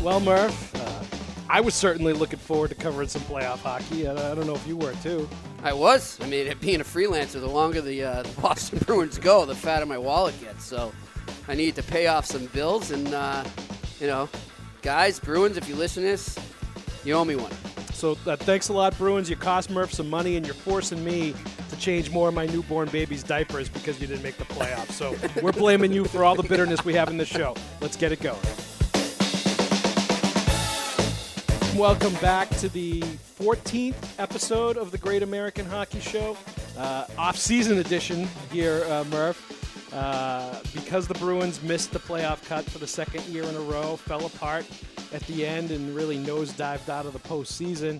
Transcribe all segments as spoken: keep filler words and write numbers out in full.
Well, Murph, uh, I was certainly looking forward to covering some playoff hockey. I, I don't know if you were, too. I was. I mean, being a freelancer, the longer the, uh, the Boston Bruins go, the fatter my wallet gets. So I need to pay off some bills. And, uh, you know, guys, Bruins, if you listen to this, you owe me one. So uh, thanks a lot, Bruins. You cost Murph some money, and you're forcing me to change more of my newborn baby's diapers because you didn't make the playoffs. So we're blaming you for all the bitterness we have in the show. Let's get it going. Welcome back to the fourteenth episode of the Great American Hockey Show. Uh, off-season edition here, uh, Murph. Uh, because the Bruins missed the playoff cut for the second year in a row, fell apart at the end, and really nosedived out of the postseason.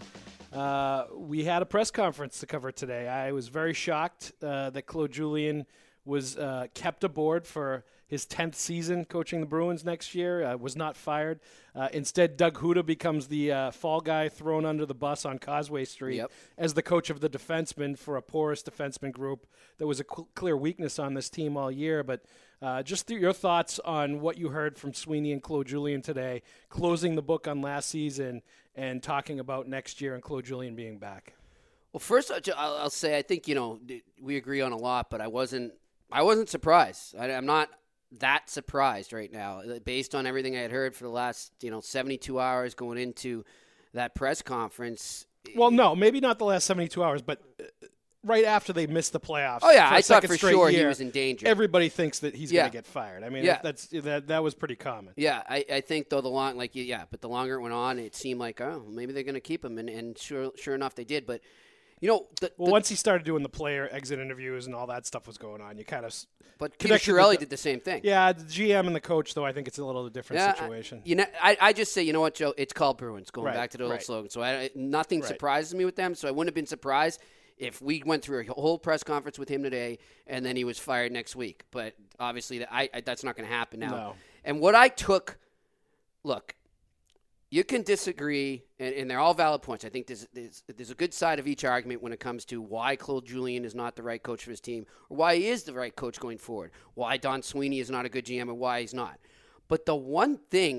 Uh, we had a press conference to cover today. I was very shocked uh, that Claude Julien was uh, kept aboard for his tenth season coaching the Bruins next year, uh, was not fired. Uh, instead, Doug Huda becomes the uh, fall guy thrown under the bus on Causeway Street Yep. as the coach of the defensemen for a porous defenseman group that was a cl- clear weakness on this team all year. But uh, just th- your thoughts on what you heard from Sweeney and Claude Julien today, closing the book on last season and talking about next year and Claude Julien being back. Well, first, I'll, I'll say I think, you know, we agree on a lot, but I wasn't I wasn't surprised. I, I'm not that surprised right now based on everything I had heard for the last, you know, seventy-two hours going into that press conference. Well, no, maybe not the last seventy-two hours, but right after they missed the playoffs. Oh, yeah, for I thought second for straight sure year, he was in danger. Everybody thinks that he's Yeah. going to get fired. I mean, Yeah. that's that that was pretty common. Yeah, I, I think, though, the long, like, yeah, but the longer it went on, it seemed like, oh, maybe they're going to keep him, and, and sure sure enough, they did. But, you know, the, Well, the, once he started doing the player exit interviews and all that stuff was going on, you kind of but Peter connected with Chiarelli the- did the same thing. Yeah, the G M and the coach, though, I think it's a little different Yeah, situation. I, you know, I, I just say, you know what, Joe? It's called Bruins. Going Right, back to the old right. slogan. So I, nothing Right. surprises me with them. So I wouldn't have been surprised if we went through a whole press conference with him today and then he was fired next week. But obviously, that, I, I, that's not going to happen now. No. And what I took, look, you can disagree, and, and they're all valid points. I think there's, there's there's a good side of each argument when it comes to why Claude Julien is not the right coach for his team, or why he is the right coach going forward, why Don Sweeney is not a good G M, and why he's not. But the one thing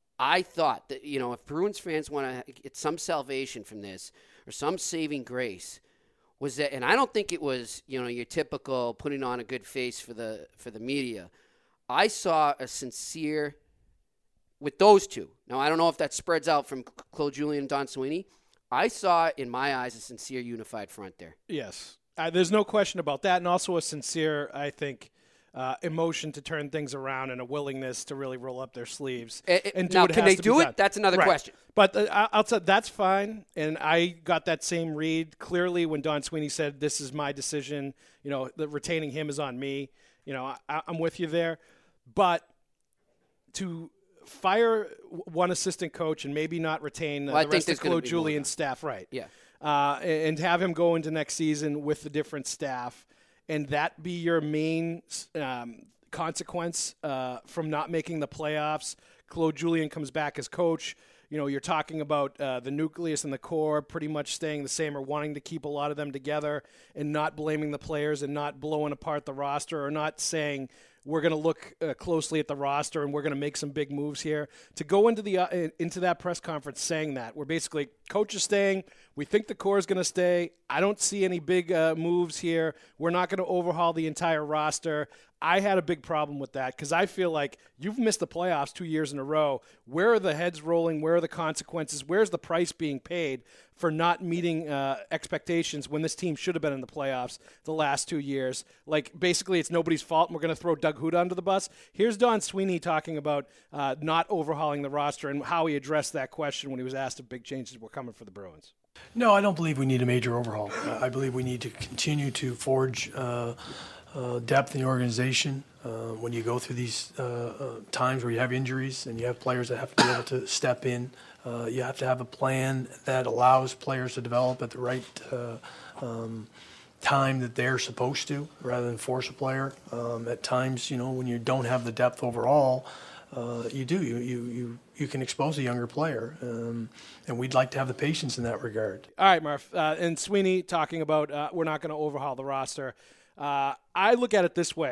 I thought that, you know, if Bruins fans want to get some salvation from this or some saving grace, was that, and I don't think it was, you know, your typical putting on a good face for the for the media. I saw a sincere, with those two. Now, I don't know if that spreads out from Claude Julien and Don Sweeney. I saw, in my eyes, a sincere unified front there. Yes. Uh, there's no question about that, and also a sincere, I think, uh, emotion to turn things around and a willingness to really roll up their sleeves. Eh, eh, and do now, what can has they to do be it? done. That's another Right. question. But uh, outside, that's fine, and I got that same read clearly when Don Sweeney said, this is my decision, you know, the retaining him is on me. You know, I, I'm with you there. But to fire one assistant coach and maybe not retain uh, Well, I the think rest there's of gonna Claude be more Julien's now. staff, right? Yeah. Uh, and have him go into next season with a different staff, and that be your main um, consequence uh, from not making the playoffs. Claude Julien comes back as coach. You know, you're talking about uh, the nucleus and the core pretty much staying the same or wanting to keep a lot of them together and not blaming the players and not blowing apart the roster or not saying we're going to look uh, closely at the roster and we're going to make some big moves here. To go into the uh, into that press conference saying that, we're basically, coach is staying, we think the core is going to stay, I don't see any big uh, moves here, we're not going to overhaul the entire roster. I had a big problem with that because I feel like you've missed the playoffs two years in a row. Where are the heads rolling? Where are the consequences? Where's the price being paid for not meeting uh, expectations when this team should have been in the playoffs the last two years? Like, basically, it's nobody's fault, and we're going to throw Doug Huda under the bus. Here's Don Sweeney talking about uh, not overhauling the roster and how he addressed that question when he was asked if big changes were coming for the Bruins. No, I don't believe we need a major overhaul. Uh, I believe we need to continue to forge uh, uh, depth in the organization. Uh, when you go through these uh, uh, times where you have injuries and you have players that have to be able to step in, uh, you have to have a plan that allows players to develop at the right uh, um, time that they're supposed to, rather than force a player. Um, at times, you know, when you don't have the depth overall, uh, you do. You, you you you can expose a younger player, um, and we'd like to have the patience in that regard. All right, Murph. Uh, and Sweeney talking about uh, we're not going to overhaul the roster. Uh, I look at it this way.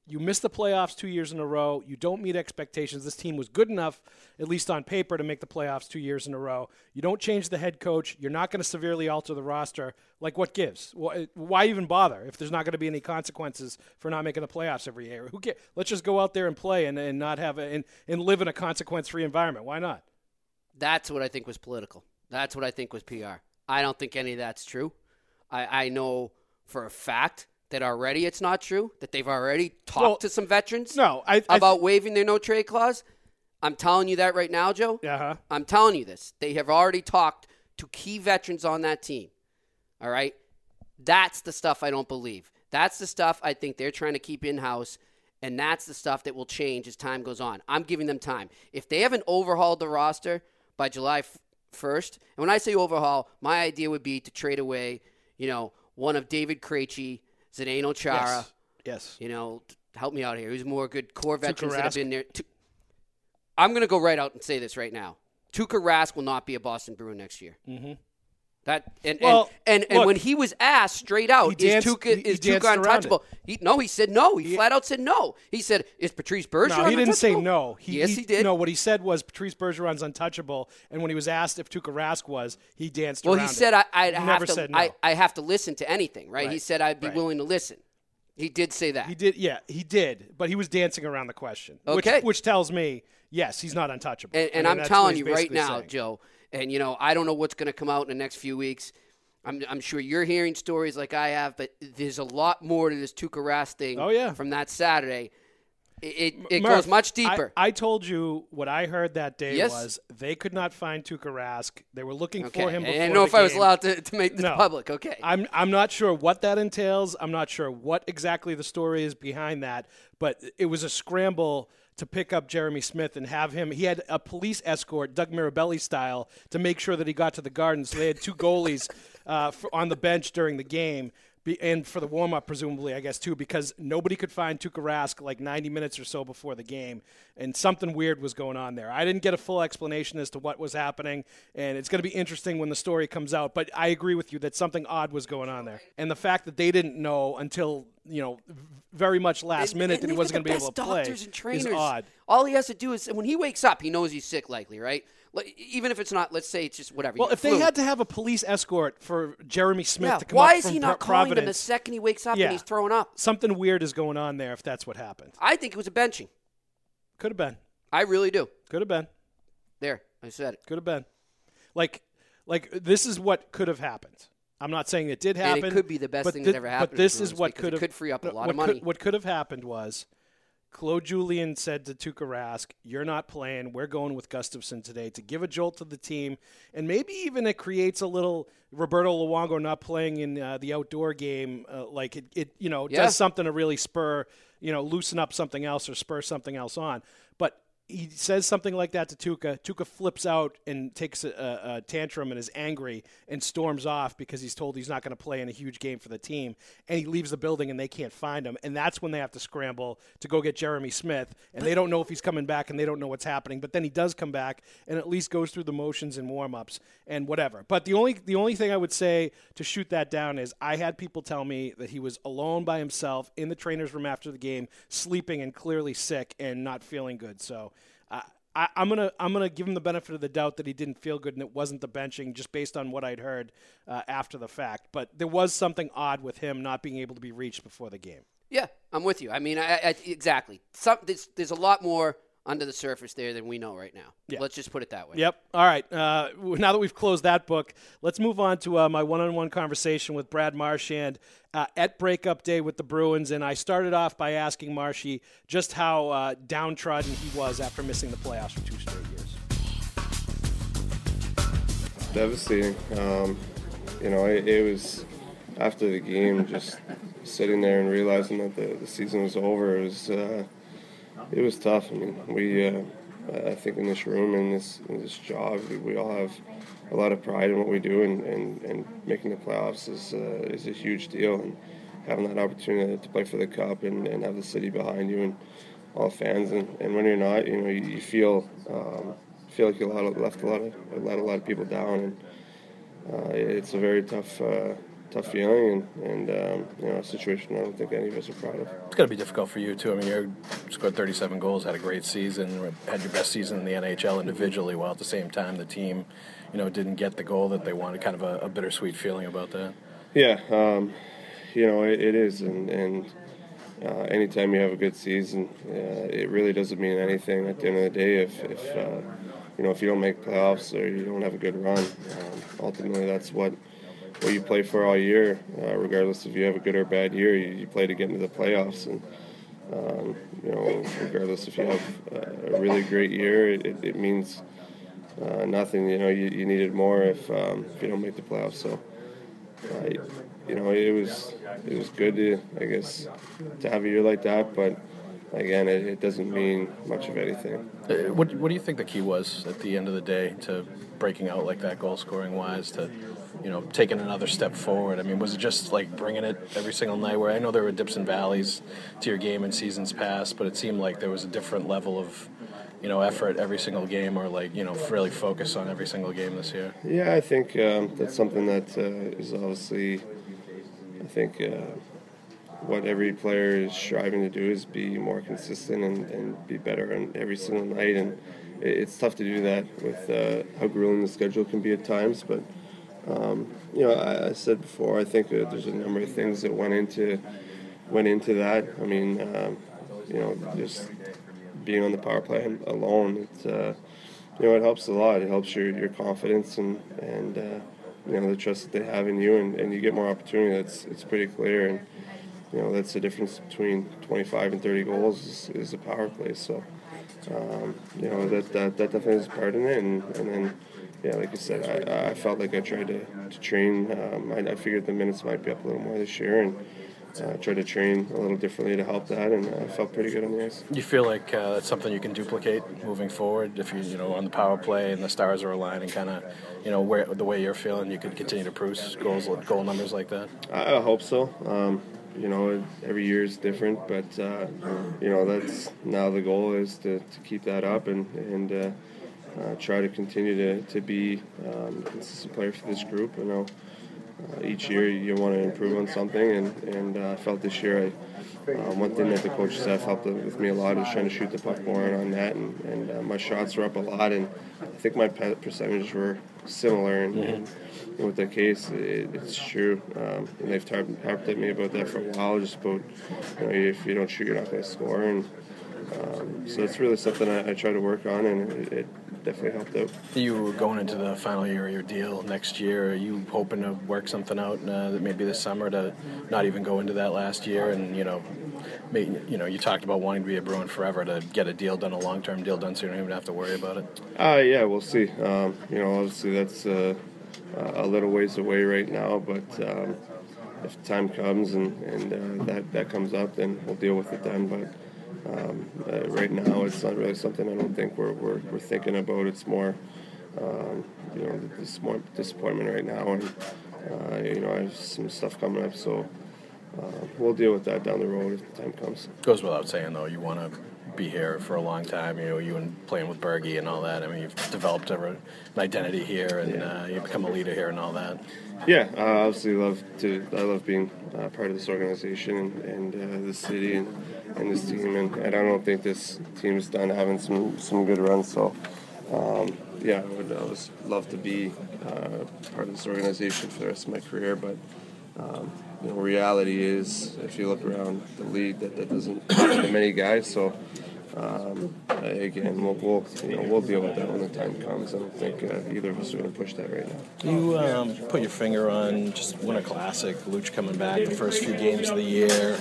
You miss the playoffs two years in a row. You don't meet expectations. This team was good enough, at least on paper, to make the playoffs two years in a row. You don't change the head coach. You're not going to severely alter the roster. Like, what gives? Why even bother if there's not going to be any consequences for not making the playoffs every year? Who cares? Let's just go out there and play and, and not have a, and, and live in a consequence-free environment. Why not? That's what I think was political. That's what I think was P R. I don't think any of that's true. I, I know for a fact that already it's not true, that they've already talked well, to some veterans no, I, I about th- waiving their no-trade clause. I'm telling you that right now, Joe. Uh-huh. I'm telling you this. They have already talked to key veterans on that team. All right? That's the stuff I don't believe. That's the stuff I think they're trying to keep in-house, and that's the stuff that will change as time goes on. I'm giving them time. If they haven't overhauled the roster by July first, and when I say overhaul, my idea would be to trade away, you know, one of David Krejci, Zdeno Chara. Yes. yes. You know, help me out here. Who's more good core veterans Tuukka that have Rask. been there? Tu- I'm going to go right out and say this right now. Tuukka Rask will not be a Boston Bruin next year. Mm-hmm. That and well, and, and, and look, when he was asked straight out, he is danced, Tuukka he, is he Tuukka untouchable? It. He, no, he said no. He, he flat out said no. He said, "Is Patrice Bergeron?" No, he didn't say untouchable?" no. He, yes, he, he did. No, what he said was Patrice Bergeron's untouchable, and when he was asked if Tuukka Rask was, he danced well, around he said it. I, I'd He have never to. said no. I, I have to listen to anything, right? Right. He said I'd be Right. willing to listen. He did say that. He did, yeah, he did, but he was dancing around the question, Okay. which, which tells me, yes, he's not untouchable. And, and I I'm mean, that's telling what you he's right basically now, saying. Joe, and, you know, I don't know what's going to come out in the next few weeks. I'm, I'm sure you're hearing stories like I have, but there's a lot more to this Tuukka Rask thing Oh, yeah. from that Saturday. It, it, it Murph, goes much deeper. I, I told you what I heard that day Yes. was they could not find Tuukka Rask. They were looking okay. for him before I didn't know the if I was game. allowed to, to make this No. public. Okay. I'm I'm not sure what that entails. I'm not sure what exactly the story is behind that, but it was a scramble to pick up Jeremy Smith and have him. He had a police escort, Doug Mirabelli style, to make sure that he got to the Garden. So they had two goalies uh, for, on the bench during the game. Be, and for the warm-up, presumably, I guess, too, because nobody could find Tuukka Rask like ninety minutes or so before the game, and something weird was going on there. I didn't get a full explanation as to what was happening, and it's going to be interesting when the story comes out, but I agree with you that something odd was going on there. And the fact that they didn't know until, you know, very much last And- minute and that he they've wasn't got going to be the able to best play doctors and trainers. is odd. All he has to do is, when he wakes up, he knows he's sick likely, right? Like, even if it's not, let's say it's just whatever. Well, you if they flu. had to have a police escort for Jeremy Smith yeah, to come why up is from he not Pro- calling them the Providence, second he wakes up Yeah. and he's throwing up? something weird is going on there if that's what happened. I think it was a benching. Could have been. I really do. Could have been. There, I said it. Could have been. Like, like this is what could have happened. I'm not saying it did happen. And it could be the best but thing thi- that ever happened. But to this the is Bruins what because could it have could free up a lot what of money. Could, what could have happened was Claude Julien said to Tuukka Rask, "You're not playing. We're going with Gustafsson today to give a jolt to the team, and maybe even it creates a little Roberto Luongo not playing in uh, the outdoor game. Uh, like it, it, you know, Yeah. does something to really spur, you know, loosen up something else or spur something else on. But he says something like that to Tuukka. Tuukka flips out and takes a, a, a tantrum and is angry and storms off because he's told he's not going to play in a huge game for the team. And he leaves the building and they can't find him. And that's when they have to scramble to go get Jeremy Smith. And they don't know if he's coming back and they don't know what's happening. But then he does come back and at least goes through the motions and warm-ups and whatever. But the only the only thing I would say to shoot that down is I had people tell me that he was alone by himself in the trainer's room after the game, sleeping and clearly sick and not feeling good. So uh, I, I'm gonna I'm gonna give him the benefit of the doubt that he didn't feel good and it wasn't the benching, just based on what I'd heard uh, after the fact. But there was something odd with him not being able to be reached before the game. Yeah, I'm with you. I mean, I, I, exactly. Some, there's, there's a lot more under the surface there than we know right now. Yeah. Let's just put it that way. Yep. All right. Uh, now that we've closed that book, let's move on to uh, my one-on-one conversation with Brad Marchand uh, at breakup day with the Bruins. And I started off by asking Marshy just how uh, downtrodden he was after missing the playoffs for two straight years. Devastating. Um, you know, it, it was after the game, just sitting there and realizing that the, the season was over. It was uh, it was tough. I mean, we uh, I think in this room and this in this job, we, we all have a lot of pride in what we do, and, and, and making the playoffs is uh, is a huge deal. And having that opportunity to play for the cup and, and have the city behind you and all fans, and, and when you're not, you know, you, you feel um, feel like you left a lot of let a lot of people down, and uh, it's a very tough uh, tough feeling, and, and um, you know, a situation I don't think any of us are proud of. It's got to be difficult for you, too. I mean, you scored thirty-seven goals, had a great season, had your best season in the N H L individually, while at the same time the team, you know, didn't get the goal that they wanted. Kind of a, a bittersweet feeling about that. Yeah, um, you know, it, it is, and, and uh, anytime you have a good season, uh, it really doesn't mean anything at the end of the day if, if uh, you know, if you don't make playoffs or you don't have a good run. Um, ultimately, that's what what you play for all year, uh, regardless if you have a good or bad year. You, you play to get into the playoffs, and um, you know, regardless if you have uh, a really great year, it, it, it means uh, nothing. You know, you, you need it more if um, if you don't make the playoffs. So, uh, you know, it was it was good to, I guess, to have a year like that, but again, it, it doesn't mean much of anything. Uh, what What do you think the key was at the end of the day to breaking out like that, goal scoring wise, to, you know, taking another step forward? I mean, was it just like bringing it every single night? Where I know there were dips and valleys to your game in seasons past, but it seemed like there was a different level of, you know, effort every single game, or like, you know, really focus on every single game this year. Yeah, I think um, that's something that uh, is obviously, I think. Uh, What every player is striving to do is be more consistent and, and be better on every single night, and it's tough to do that with uh, how grueling the schedule can be at times. But um, you know, I, I said before, I think that there's a number of things that went into went into that. I mean, um, you know, just being on the power play alone, it uh, you know, it helps a lot. It helps your, your confidence and and uh, you know, the trust that they have in you, and, and you get more opportunity. That's it's pretty clear. And you know, that's the difference between twenty-five and thirty goals is, is a power play. So, um, you know, that, that that definitely is part in it. And, and then, yeah, like you said, I, I felt like I tried to, to train. Um, I, I figured the minutes might be up a little more this year, and uh, tried to train a little differently to help that, and I felt pretty good on the ice. You feel like uh, that's something you can duplicate moving forward? If you, you know, on the power play and the stars are aligning, kind of, you know, where the way you're feeling, you could continue to produce goals, goal numbers like that? I, I hope so. Um, You know, every year is different, but uh, you know, that's now the goal is to, to keep that up and and uh, uh, try to continue to to be um, a consistent player for this group. You know, uh, each year you want to improve on something, and and uh, I felt this year I uh, one thing that the coaching staff helped with me a lot is trying to shoot the puck more on net, and and uh, my shots were up a lot, and I think my percentages were similar, and. Mm-hmm. and with the case, it, it's true, um, and they've harped at me about that for a while. Just about, you know, if you don't shoot, you're not going to score, and um, so it's really something I, I try to work on, and it, it definitely helped out. You were going into the final year of your deal next year. Are you hoping to work something out uh, that maybe this summer to not even go into that last year? And you know, make, you know, you talked about wanting to be a Bruin forever, to get a deal done, a long-term deal done, so you don't even have to worry about it. Uh, yeah, we'll see. Um, you know, obviously that's. Uh, Uh, a little ways away right now, but um, if time comes and, and uh, that, that comes up, then we'll deal with it then. But um, uh, right now, it's not really something I don't think we're we're, we're thinking about. It's more, um, you know, this more disappointment right now, and uh, you know, I have some stuff coming up, so uh, we'll deal with that down the road if the time comes. Goes without saying, though, you want to be here for a long time. You know, you and playing with Bergie and all that. I mean, you've developed a, an identity here, and yeah. uh, you've become a leader here and all that. Yeah, I uh, obviously love to. I love being uh, part of this organization and, and uh, this city and, and this team. And, and I don't think this team's done having some, some good runs. So, um, yeah, I would always love to be uh, part of this organization for the rest of my career. But um, you know, reality is, if you look around the league, that that doesn't happen many guys. So. Um, again, we'll, we'll you know we'll deal with that when the time comes. I don't think uh, either of us are going to push that right now. You um, put your finger on just Winter Classic, Luch coming back, the first few games of the year,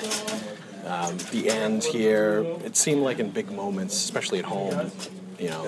um, the end here. It seemed like in big moments, especially at home, you know,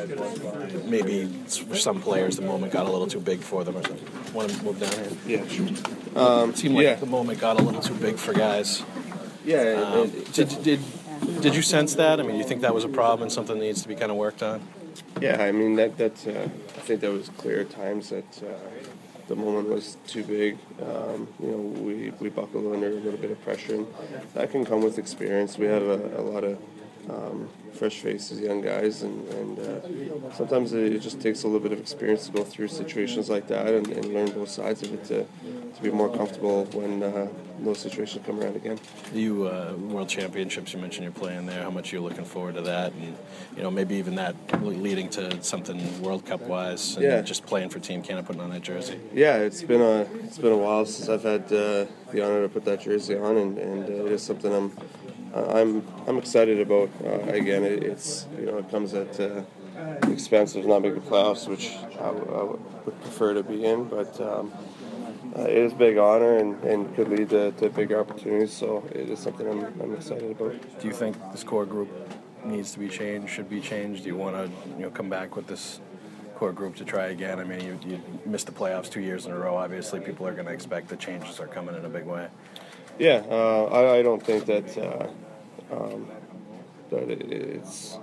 maybe for some players the moment got a little too big for them or something. Want to move down here? Yeah, sure. Um, it seemed like yeah. the moment got a little too big for guys. Yeah. Um, it, did did. Did you sense that? I mean, you think that was a problem and something that needs to be kind of worked on? Yeah, I mean, that that uh, I think that was clear at times that uh, the moment was too big. Um, you know, we, we buckled under a little bit of pressure, and that can come with experience. We have a, a lot of um, fresh faces, young guys, and, and uh, sometimes it just takes a little bit of experience to go through situations like that and, and learn both sides of it to, to be more comfortable when uh, those situations come around again. You uh, World Championships, you mentioned you're playing there. How much are you looking forward to that? And you know, maybe even that leading to something World Cup wise, and yeah. just playing for Team Canada, putting on that jersey. Yeah, it's been a it's been a while since I've had uh, the honor to put that jersey on, and, and uh, it is something I'm I'm I'm excited about. Uh, again, it, it's you know it comes at uh, the expense of not making playoffs, which I, w- I would prefer to be in, but. Um, Uh, it is a big honor and, and could lead to, to bigger opportunities, so it is something I'm, I'm excited about. Do you think this core group needs to be changed, should be changed? Do you want to you know, come back with this core group to try again? I mean, you, you missed the playoffs two years in a row. Obviously, people are going to expect the changes are coming in a big way. Yeah, uh, I, I don't think that, uh, um, that it, it's...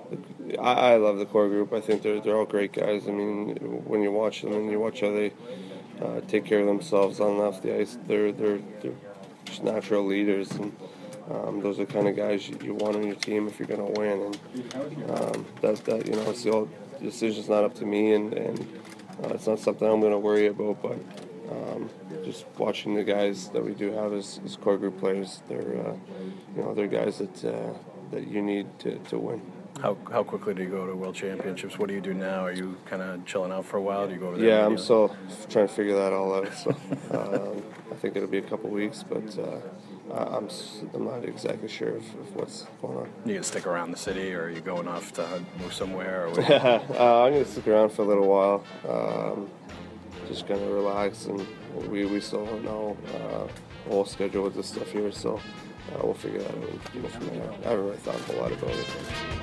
I, I love the core group. I think they're, they're all great guys. I mean, when you watch them and you watch how they Uh, take care of themselves on and off the ice. They're they're they're just natural leaders, and um, those are the kind of guys you, you want on your team if you're going to win. And um, that that you know, it's the old decision's not up to me, and and uh, it's not something I'm going to worry about. But um, just watching the guys that we do have as, as core group players, they're uh, you know they're guys that uh, that you need to, to win. How how quickly do you go to World Championships? What do you do now? Are you kind of chilling out for a while? Do you go over there? Yeah, I'm still trying to figure that all out. So um, I think it'll be a couple weeks, but uh, I'm I'm not exactly sure of, of what's going on. You gonna stick around the city, or are you going off to move somewhere? Or what? uh, I'm gonna stick around for a little while, um, just gonna relax, and we we still don't know uh, the whole schedule with this stuff here, so. Uh, we'll figure that out and go from there. I haven't really thought a whole lot about it.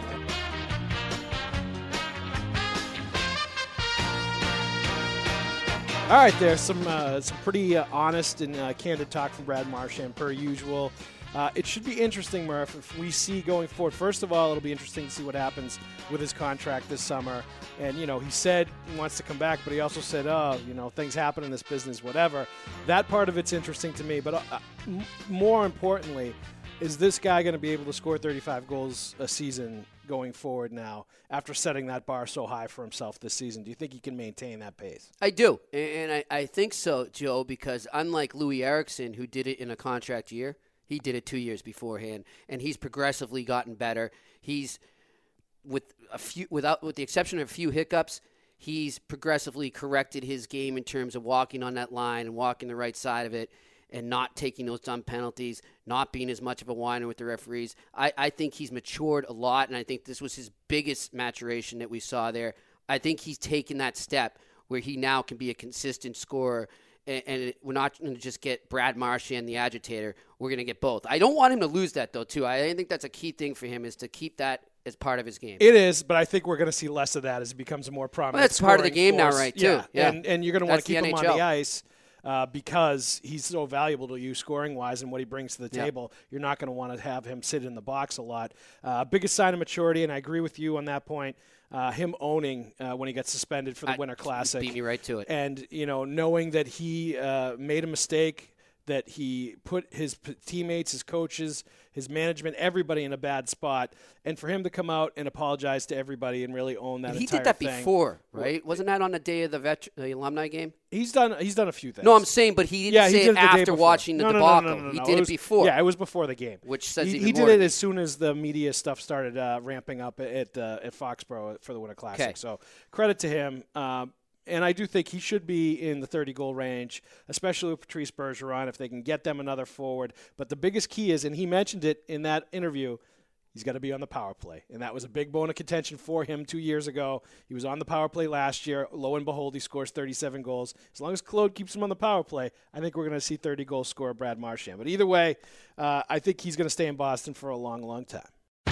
All right, there's some uh, some pretty uh, honest and uh, candid talk from Brad Marchand, per usual. Uh, it should be interesting, Murph, if we see going forward. First of all, it'll be interesting to see what happens with his contract this summer. And, you know, he said he wants to come back, but he also said, oh, you know, things happen in this business, whatever. That part of it's interesting to me. But uh, m- more importantly, is this guy going to be able to score thirty-five goals a season going forward now after setting that bar so high for himself this season? Do you think he can maintain that pace? I do, and I, I think so, Joe, because unlike Louis Eriksson, who did it in a contract year, he did it two years beforehand, and he's progressively gotten better. He's with a few, without with the exception of a few hiccups, he's progressively corrected his game in terms of walking on that line and walking the right side of it, and not taking those dumb penalties, not being as much of a whiner with the referees. I, I think he's matured a lot, and I think this was his biggest maturation that we saw there. I think he's taken that step where he now can be a consistent scorer. And we're not going to just get Brad Marchand, the agitator. We're going to get both. I don't want him to lose that, though, too. I think that's a key thing for him, is to keep that as part of his game. It is, but I think we're going to see less of that as he becomes a more prominent well, that's part of the game force. now, right, too. Yeah, yeah. And, and you're going to want to keep the him N H L. on the ice uh, because he's so valuable to you scoring-wise and what he brings to the yeah. table. You're not going to want to have him sit in the box a lot. Uh, biggest sign of maturity, and I agree with you on that point, Uh, him owning uh, when he got suspended for the I, Winter Classic. Beat me right to it. And, you know, knowing that he uh, made a mistake, that he put his p- teammates, his coaches, his management, everybody in a bad spot. And for him to come out and apologize to everybody and really own that he entire did that thing. before, right? Wasn't that on the day of the vet- the alumni game? He's done He's done a few things. No, I'm saying, but he didn't yeah, say he did it it the day after before. watching the no, no, debacle. No, no, no, no, he no. did it, it was, before. Yeah, it was before the game. Which says he, even he did more. it as soon as the media stuff started uh, ramping up at uh, at Foxborough for the Winter Classic. Okay. So credit to him. Um, And I do think he should be in the thirty-goal range, especially with Patrice Bergeron, if they can get them another forward. But the biggest key is, and he mentioned it in that interview, he's got to be on the power play. And that was a big bone of contention for him two years ago. He was on the power play last year. Lo and behold, he scores thirty-seven goals. As long as Claude keeps him on the power play, I think we're going to see thirty-goal scorer Brad Marchand. But either way, uh, I think he's going to stay in Boston for a long, long time.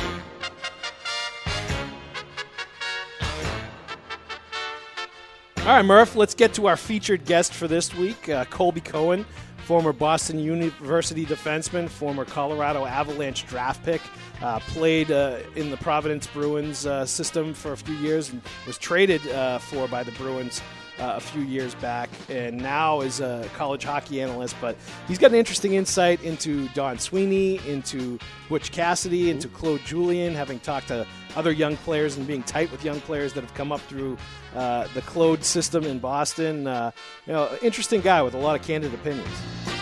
All right, Murph, let's get to our featured guest for this week, uh, Colby Cohen, former Boston University defenseman, former Colorado Avalanche draft pick, uh, played uh, in the Providence Bruins uh, system for a few years and was traded uh, for by the Bruins uh, a few years back, and now is a college hockey analyst. But he's got an interesting insight into Don Sweeney, into Butch Cassidy, into Claude Julien, having talked to other young players and being tight with young players that have come up through uh, the Claude system in Boston. Uh, you know, interesting guy with a lot of candid opinions.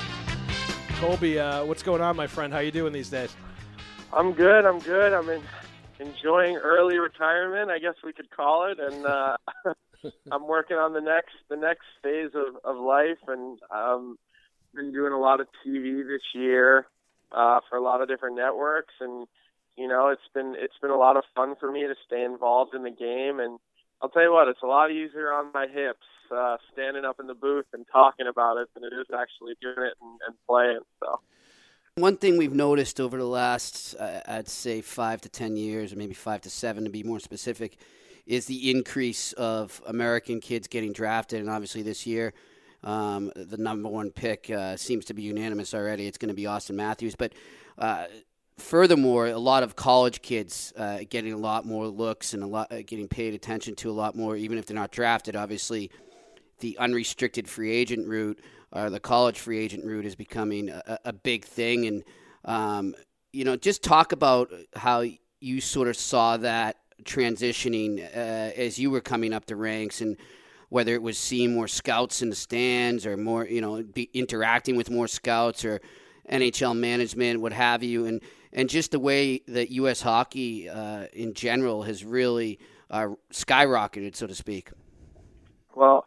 Colby, uh, what's going on, my friend? How you doing these days? I'm good. I'm good. I'm in, enjoying early retirement, I guess we could call it, and uh, I'm working on the next the next phase of, of life, and um, been doing a lot of T V this year uh, for a lot of different networks, and you know, it's been it's been a lot of fun for me to stay involved in the game, and I'll tell you what, it's a lot easier on my hips uh, standing up in the booth and talking about it than it is actually doing it and, and playing. So. One thing we've noticed over the last, uh, I'd say, five to ten years, or maybe five to seven to be more specific, is the increase of American kids getting drafted. And obviously this year, um, the number one pick uh, seems to be unanimous already. It's going to be Austin Matthews. But uh, furthermore, a lot of college kids uh, getting a lot more looks and a lot uh, getting paid attention to a lot more, even if they're not drafted. Obviously, the unrestricted free agent route, uh, the college free agent route is becoming a, a big thing. And, um, you know, just talk about how you sort of saw that transitioning uh, as you were coming up the ranks, and whether it was seeing more scouts in the stands or more, you know, be interacting with more scouts or N H L management, what have you. And, and just the way that U S hockey uh, in general has really uh, skyrocketed, so to speak. Well,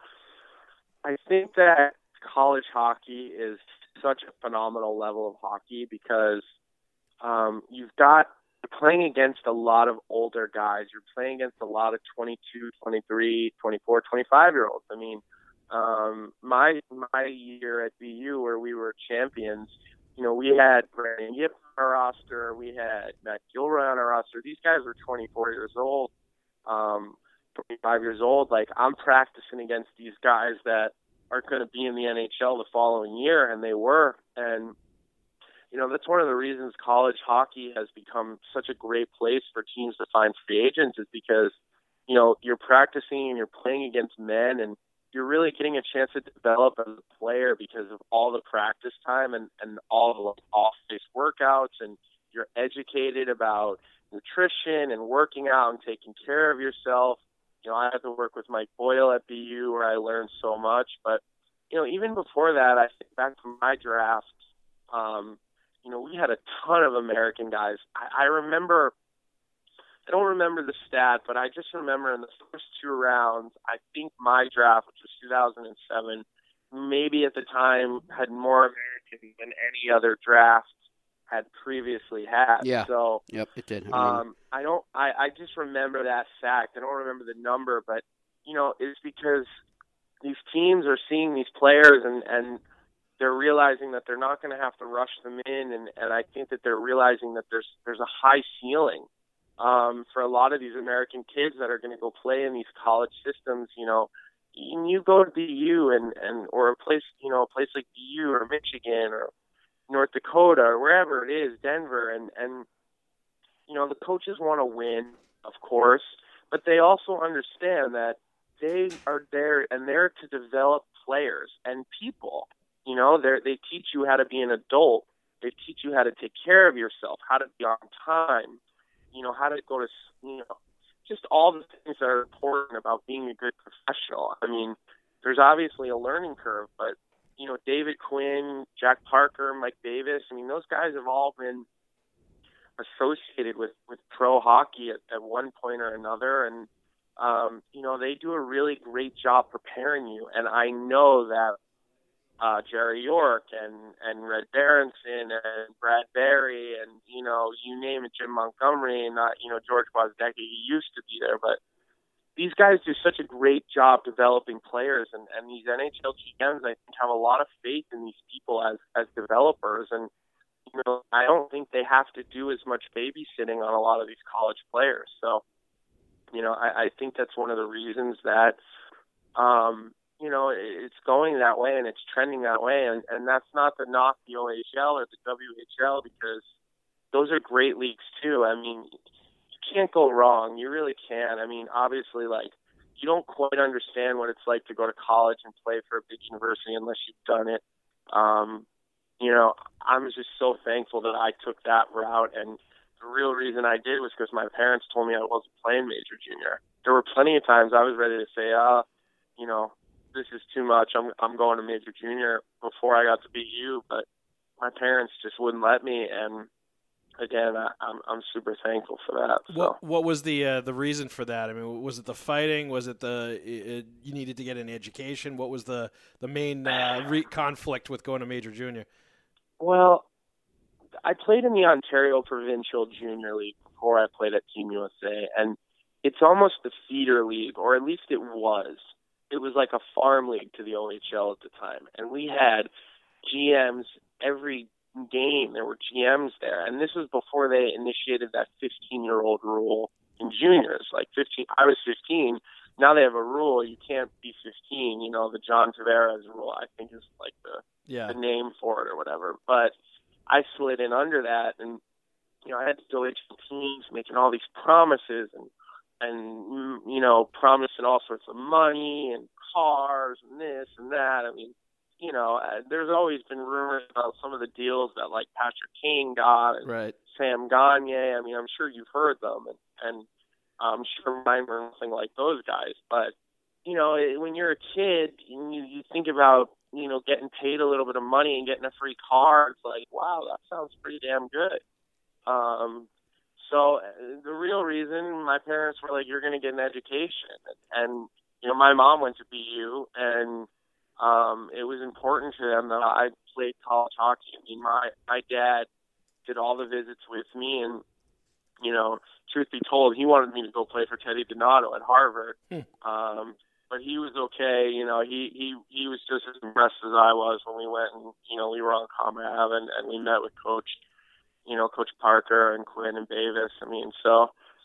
I think that college hockey is such a phenomenal level of hockey because um, you've got you're playing against a lot of older guys. You're playing against a lot of twenty-two, twenty-three, twenty-four, twenty-five-year-olds. I mean, um, my my year at B U where we were champions, you know, we had Brandon Yip on our roster. We had Matt Gilroy on our roster. These guys were twenty-four years old, um, twenty-five years old. Like, I'm practicing against these guys that are going to be in the N H L the following year, and they were. And, you know, that's one of the reasons college hockey has become such a great place for teams to find free agents is because, you know, you're practicing and you're playing against men, and you're really getting a chance to develop as a player because of all the practice time and, and all the off-ice workouts, and you're educated about nutrition and working out and taking care of yourself. You know, I had to work with Mike Boyle at B U where I learned so much. But, you know, even before that, I think back to my draft, um, you know, we had a ton of American guys. I, I remember, I don't remember the stat, but I just remember in the first two rounds, I think my draft, which was two thousand seven, maybe at the time had more Americans than any other draft had previously had. Yeah. So, yep, it did. I um, I don't. I, I just remember that fact. I don't remember the number, but you know, it's because these teams are seeing these players and and they're realizing that they're not going to have to rush them in, and and I think that they're realizing that there's there's a high ceiling um, for a lot of these American kids that are going to go play in these college systems. You know, and you go to B U and and or a place, you know, a place like B U or Michigan or North Dakota or wherever it is, Denver, and, and you know, the coaches want to win, of course, but they also understand that they are there and they're to develop players and people. You know, they they teach you how to be an adult. They teach you how to take care of yourself, how to be on time, you know, how to go to, you know, just all the things that are important about being a good professional. I mean, there's obviously a learning curve, but you know, David Quinn, Jack Parker, Mike Davis, I mean, those guys have all been associated with, with pro hockey at, at one point or another. And, um, you know, they do a really great job preparing you. And I know that uh, Jerry York and, and Red Berenson and Brad Berry and, you know, you name it, Jim Montgomery and, not, you know, George Wozdecki, he used to be there, but these guys do such a great job developing players, and, and these N H L G Ms, I think, have a lot of faith in these people as, as developers. And, you know, I don't think they have to do as much babysitting on a lot of these college players. So, you know, I, I think that's one of the reasons that, um, you know, it's going that way and it's trending that way. And, and that's not to knock the O H L or the W H L because those are great leagues too. I mean, can't go wrong. You really can. I mean, obviously, like, you don't quite understand what it's like to go to college and play for a big university unless you've done it. Um, you know, I'm just so thankful that I took that route, and the real reason I did was because my parents told me I wasn't playing major junior. There were plenty of times I was ready to say, uh, you know, this is too much. I'm I'm going to major junior before I got to B U, but my parents just wouldn't let me, and again, I, I'm I'm super thankful for that. So. What what was the uh, the reason for that? I mean, was it the fighting? Was it the it, you needed to get an education? What was the the main uh, re- conflict with going to major junior? Well, I played in the Ontario Provincial Junior League before I played at Team U S A, and it's almost the feeder league, or at least it was. It was like a farm league to the O H L at the time, and we had G Ms every game. There were G Ms there, and this was before they initiated that fifteen-year-old rule in juniors. Like fifteen, I was fifteen. Now they have a rule you can't be fifteen. You know, the John Tavares rule, I think, is like the yeah. the name for it or whatever. But I slid in under that, and you know, I had to go into teams making all these promises and and you know, promising all sorts of money and cars and this and that. I mean, you know, uh, there's always been rumors about some of the deals that like Patrick Kane got and right. Sam Gagne. I mean, I'm sure you've heard them, and, and I'm sure mine were nothing like those guys. But, you know, it, when you're a kid, you, you think about, you know, getting paid a little bit of money and getting a free car. It's like, wow, that sounds pretty damn good. Um, so uh, the real reason my parents were like, you're going to get an education. And, and, you know, my mom went to B U, and Um, it was important to them that I played college hockey. I mean, my, my dad did all the visits with me, and, you know, truth be told, he wanted me to go play for Teddy Donato at Harvard. Hmm. Um, but he was okay. You know, he, he, he was just as impressed as I was when we went and, you know, we were on Comrade and, and we met with Coach, you know, Coach Parker and Quinn and Davis. I mean, so,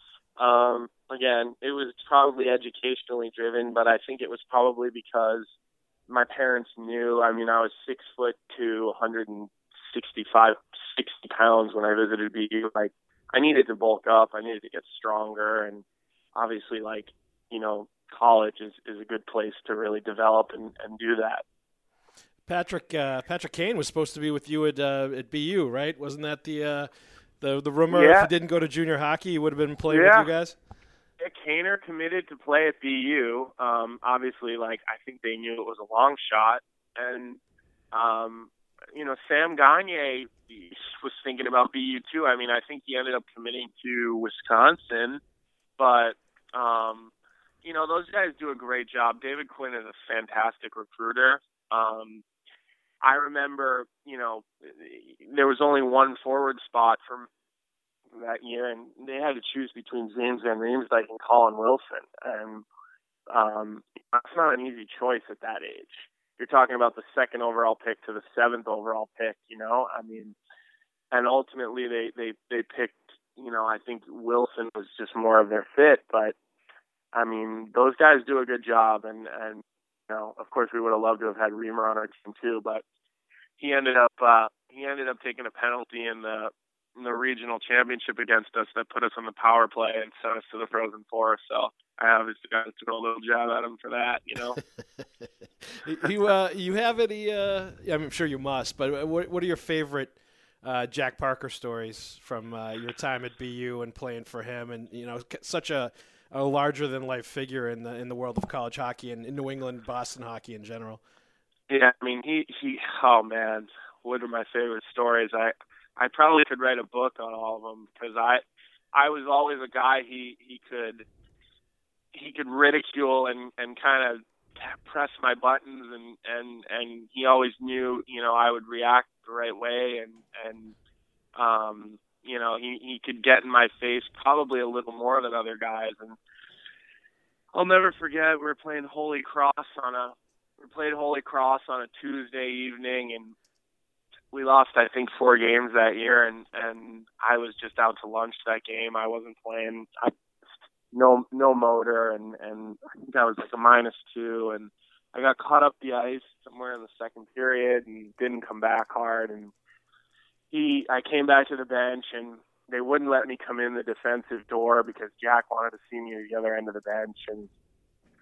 um, again, it was probably educationally driven, but I think it was probably because my parents knew. I mean, I was six foot to one sixty-five, sixty pounds when I visited B U. Like, I needed to bulk up. I needed to get stronger. And obviously, like, you know, college is, is a good place to really develop and, and do that. Patrick uh, Patrick Kane was supposed to be with you at uh, at B U, right? Wasn't that the uh, the the rumor? Yeah. If he didn't go to junior hockey, he would have been playing Yeah. with you guys. Yeah, Kaner committed to play at B U. Um, obviously, like, I think they knew it was a long shot. And, um, you know, Sam Gagne was thinking about B U too. I mean, I think he ended up committing to Wisconsin. But, um, you know, those guys do a great job. David Quinn is a fantastic recruiter. Um, I remember, you know, there was only one forward spot for that year, and they had to choose between James Van Riemsdyk and Colin Wilson. And um, that's not an easy choice at that age. You're talking about the second overall pick to the seventh overall pick, you know? I mean, and ultimately they, they, they picked, you know, I think Wilson was just more of their fit. But, I mean, those guys do a good job. And, and you know, of course, we would have loved to have had Reamer on our team too, but he ended up uh, he ended up taking a penalty in the in the regional championship against us that put us on the power play and sent us to the Frozen Four. So I obviously got to throw a little jab at him for that, you know. you uh, you have any? Uh, I'm sure you must. But what what are your favorite uh, Jack Parker stories from uh, your time at B U and playing for him? And you know, such a, a larger than life figure in the in the world of college hockey and in New England, Boston hockey in general. Yeah, I mean, he he. Oh man, what are my favorite stories? I. I probably could write a book on all of them because I, I was always a guy he, he could, he could ridicule and, and kind of press my buttons and, and, and he always knew, you know, I would react the right way and, and, um, you know, he, he could get in my face probably a little more than other guys. And I'll never forget, we were playing Holy Cross on a, we played Holy Cross on a Tuesday evening, and we lost, I think, four games that year, and, and I was just out to lunch that game. I wasn't playing. I, no no motor, and, and I think I was like a minus two, and I got caught up the ice somewhere in the second period and didn't come back hard. And he, I came back to the bench, and they wouldn't let me come in the defensive door because Jack wanted to see me at the other end of the bench. And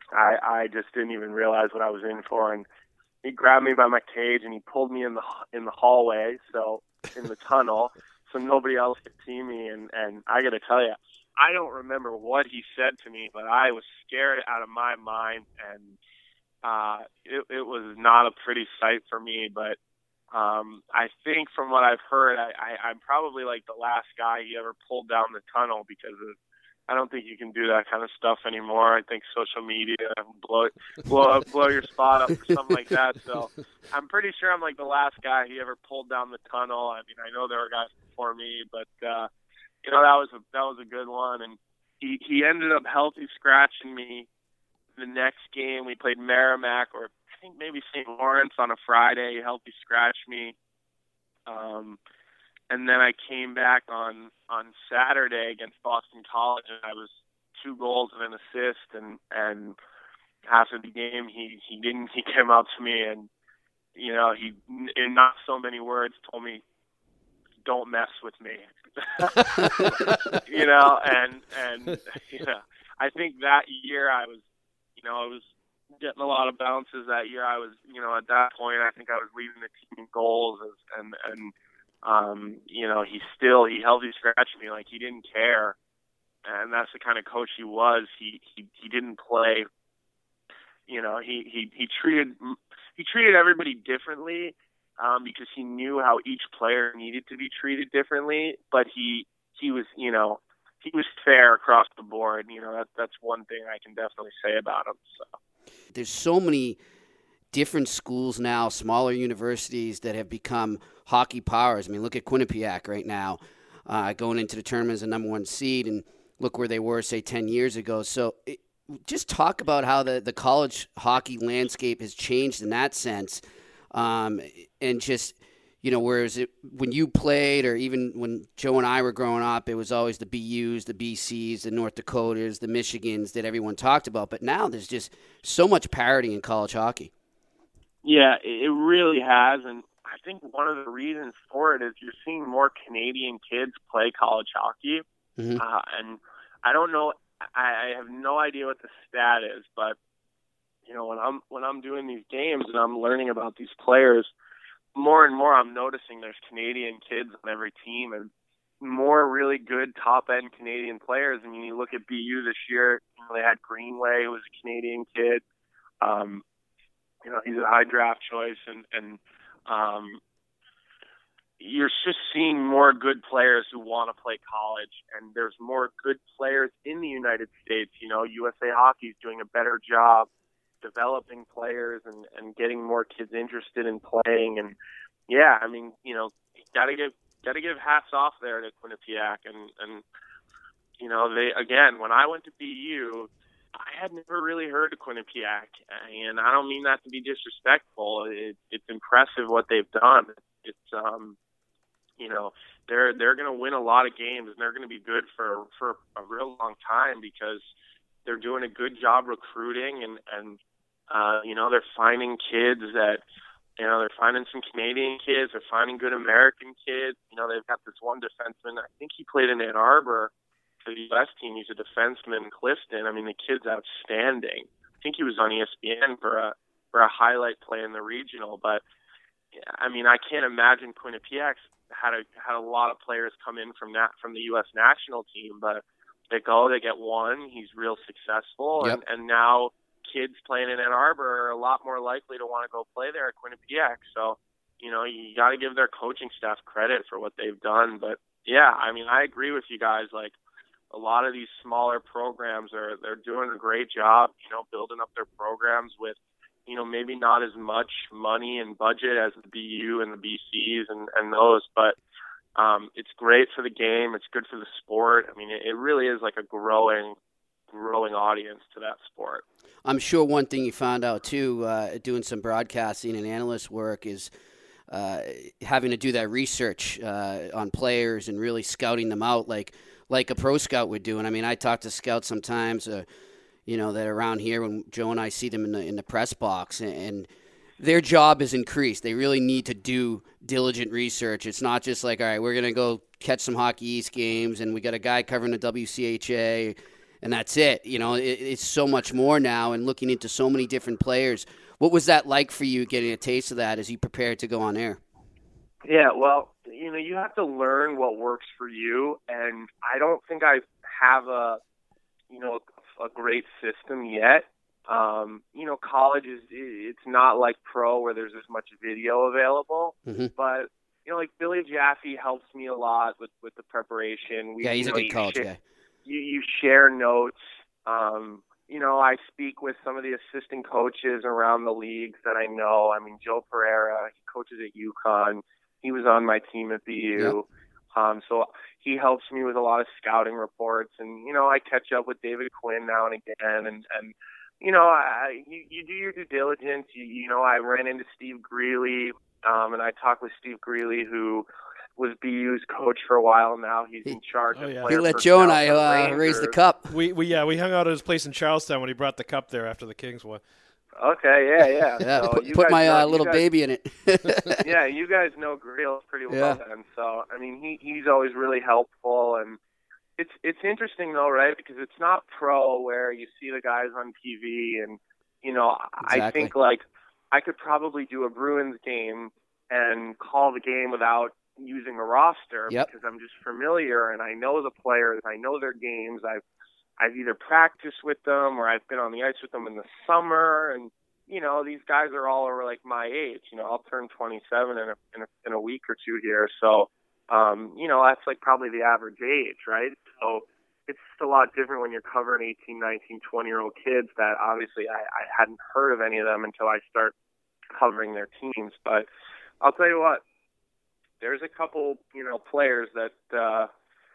I, I just didn't even realize what I was in for. And he grabbed me by my cage and he pulled me in the in the hallway, so in the tunnel, so nobody else could see me. And, and I got to tell you, I don't remember what he said to me, but I was scared out of my mind, and uh, it, it was not a pretty sight for me. But um, I think from what I've heard, I, I, I'm probably like the last guy he ever pulled down the tunnel, because of, I don't think you can do that kind of stuff anymore. I think social media blow blow blow your spot up or something like that. So I'm pretty sure I'm like the last guy he ever pulled down the tunnel. I mean, I know there were guys before me, but uh, you know, that was a that was a good one. And he he ended up healthy scratching me. The next game we played Merrimack, or I think maybe Saint Lawrence on a Friday. He healthy scratched me. Um, And then I came back on, on Saturday against Boston College, and I was two goals and an assist. And, and after the game, he, he didn't. He came up to me and, you know, he in not so many words told me, "Don't mess with me." you know, and and you know, I think that year I was, you know, I was getting a lot of bounces that year. I was, you know, at that point, I think I was leading the team in goals, and and. Um, you know, he still, he healthy scratched me like he didn't care. And that's the kind of coach he was. He, he, he didn't play, you know, he, he, he treated, he treated everybody differently, um, because he knew how each player needed to be treated differently, but he, he was, you know, he was fair across the board. You know, that, that's one thing I can definitely say about him. So there's so many different schools now, smaller universities that have become hockey powers. I mean, look at Quinnipiac right now, uh, going into the tournament as a number one seed, and look where they were, say, ten years ago. So it, just talk about how the, the college hockey landscape has changed in that sense. Um, and just, you know, whereas it, when you played, or even when Joe and I were growing up, it was always the B Us, the B Cs, the North Dakotas, the Michigans that everyone talked about. But now there's just so much parity in college hockey. Yeah, it really has, and I think one of the reasons for it is you're seeing more Canadian kids play college hockey, mm-hmm. uh, and I don't know, I, I have no idea what the stat is, but you know, when I'm when I'm doing these games and I'm learning about these players, more and more I'm noticing there's Canadian kids on every team, and more really good top end Canadian players. I mean, you look at B U this year, you know, they had Greenway, who was a Canadian kid. Um, You know, he's a high draft choice, and, and um, you're just seeing more good players who want to play college, and there's more good players in the United States. You know, U S A Hockey is doing a better job developing players and, and getting more kids interested in playing. And yeah, I mean, you know, gotta give gotta give hats off there to Quinnipiac, and and you know, they again, when I went to B U, I had never really heard of Quinnipiac, and I don't mean that to be disrespectful. It, it's impressive what they've done. It's, um, you know, they're they're going to win a lot of games, and they're going to be good for for a real long time, because they're doing a good job recruiting, and and uh, you know, they're finding kids that, you know, they're finding some Canadian kids, they're finding good American kids. You know, they've got this one defenseman. I think he played in Ann Arbor. For the U S team, he's a defenseman, Clifton. I mean, the kid's outstanding. I think he was on E S P N for a for a highlight play in the regional. But I mean, I can't imagine Quinnipiac had a had a lot of players come in from that from the U S national team. But they go, they get one. He's real successful, yep. and and now kids playing in Ann Arbor are a lot more likely to want to go play there at Quinnipiac. So you know, you got to give their coaching staff credit for what they've done. But yeah, I mean, I agree with you guys. Like, a lot of these smaller programs are they're doing a great job, you know, building up their programs with, you know, maybe not as much money and budget as the B U and the B Cs and, and those, but um, it's great for the game. It's good for the sport. I mean, it, it really is like a growing, growing audience to that sport. I'm sure one thing you found out too, uh, doing some broadcasting and analyst work, is uh, having to do that research uh, on players and really scouting them out, like. like a pro scout would do. And I mean, I talk to scouts sometimes, uh, you know, that are around here when Joe and I see them in the in the press box, and, and their job is increased. They really need to do diligent research. It's not just like, all right, we're going to go catch some Hockey East games, and we got a guy covering the W C H A, and that's it. You know, it, it's so much more now, and looking into so many different players. What was that like for you, getting a taste of that as you prepared to go on air? Yeah, well, you know, you have to learn what works for you, and I don't think I have a, you know, a great system yet. Um, you know, college is, it's not like pro where there's as much video available, Mm-hmm. but, you know, like Billy Jaffe helps me a lot with, with the preparation. We, Yeah, he's you a know, good you college share, guy. You, you share notes. Um, you know, I speak with some of the assistant coaches around the leagues that I know. I mean, Joe Pereira, he coaches at UConn. He was on my team at B U. Yep. Um, so he helps me with a lot of scouting reports. And, you know, I catch up with David Quinn now and again. And, and you know, I, you, you do your due diligence. You, you know, I ran into Steve Greeley, um, and I talked with Steve Greeley, who was B U's coach for a while now. He's in charge oh, of yeah. player He let Joe and I personnel uh, raise the cup. We, we yeah we hung out at his place in Charlestown when he brought the cup there after the Kings won. Okay, yeah, yeah. Yeah, so put, you put guys my know, uh, little guys, baby in it. yeah, you guys know Greal pretty well Yeah. then. So I mean, he he's always really helpful, and it's it's interesting though, right? Because it's not pro where you see the guys on T V, and you know, Exactly. I think like I could probably do a Bruins game and call the game without using a roster Yep. because I'm just familiar and I know the players, I know their games. I've I've either practiced with them or I've been on the ice with them in the summer, and you know, these guys are all over like my age. You know, I'll turn twenty-seven in a in a, in a week or two here, so um, you know, that's like probably the average age, right? So it's just a lot different when you're covering eighteen, nineteen, twenty year old kids that obviously I, I hadn't heard of any of them until I start covering their teams. But I'll tell you what, there's a couple, you know, players that uh,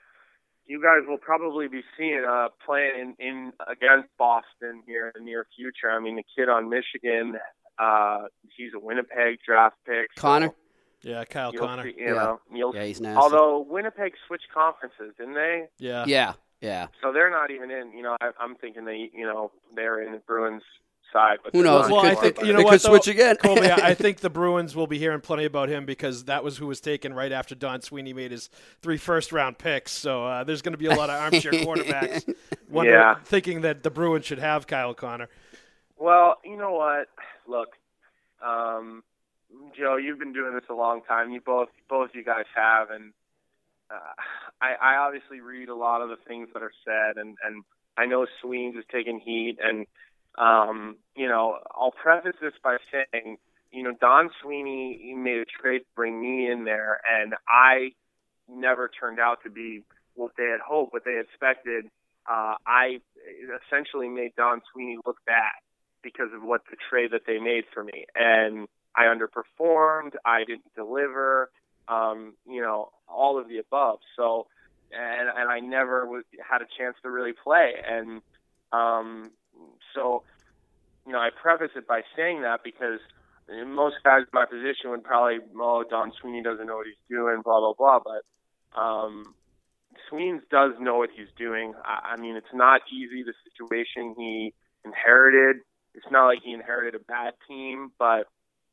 you guys will probably be seeing uh, playing in, in against Boston here in the near future. I mean, the kid on Michigan, uh, he's a Winnipeg draft pick. So Connor? Yeah, Kyle you'll Connor. see, you Yeah. know, you'll Yeah, he's nasty. although Winnipeg switched conferences, didn't they? Yeah. Yeah, yeah. So they're not even in. You know, I, I'm thinking they, you know, they're in the Bruins side. But Who they're knows? not Well, I anymore, think but- you know They what could though? switch again. Colby, I I think the Bruins will be hearing plenty about him because that was who was taken right after Don Sweeney made his three first-round picks. So uh, there's going to be a lot of armchair quarterbacks wonder, Yeah. thinking that the Bruins should have Kyle Connor. Well, you know what? Look, um, Joe, you've been doing this a long time. You both, both you guys have, and uh, I, I obviously read a lot of the things that are said, and, and I know Sweens is taking heat, and um, you know, I'll preface this by saying, you know, Don Sweeney made a trade to bring me in there, and I never turned out to be what they had hoped, what they expected. Uh, I essentially made Don Sweeney look bad because of what the trade that they made for me. And I underperformed. I didn't deliver, um, you know, all of the above. So, and, and I never w- had a chance to really play. And um, so, you know, I preface it by saying that because most guys in my position would probably, oh, Don Sweeney doesn't know what he's doing, blah, blah, blah. But um, Sweens does know what he's doing. I, I mean, it's not easy, the situation he inherited. It's not like he inherited a bad team, but,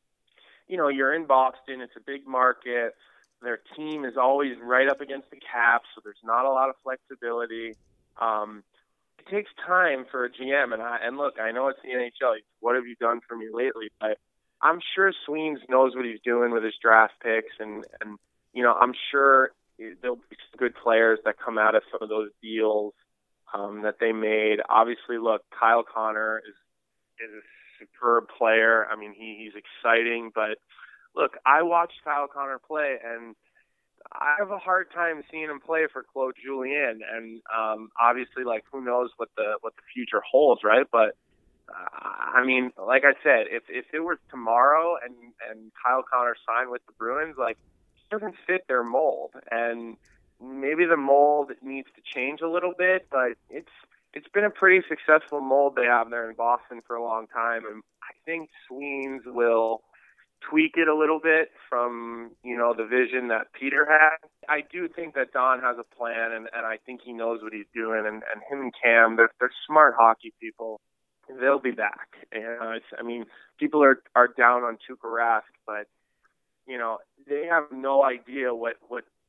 you know, you're in Boston. It's a big market. Their team is always right up against the cap, so there's not a lot of flexibility. Um, it takes time for a G M, and I, and look, I know it's the N H L. What have you done for me lately? But I'm sure Sweens knows what he's doing with his draft picks, and, and you know, I'm sure there'll be some good players that come out of some of those deals um, that they made. Obviously, look, Kyle Connor is is a superb player. I mean, he, he's exciting, but look, I watched Kyle Connor play, and I have a hard time seeing him play for Claude Julien. And um, obviously, like, who knows what the what the future holds, right? But uh, I mean, like I said, if if it was tomorrow and and Kyle Connor signed with the Bruins, like, he doesn't fit their mold, and maybe the mold needs to change a little bit, but it's it's been a pretty successful mold they have there in Boston for a long time, and I think Sweens will tweak it a little bit from, you know, the vision that Peter had. I do think that Don has a plan, and, and I think he knows what he's doing, and, and him and Cam, they're, they're smart hockey people. They'll be back. And, uh, it's, I mean, people are, are down on Tuukka Rask, but, you know, they have no idea what, what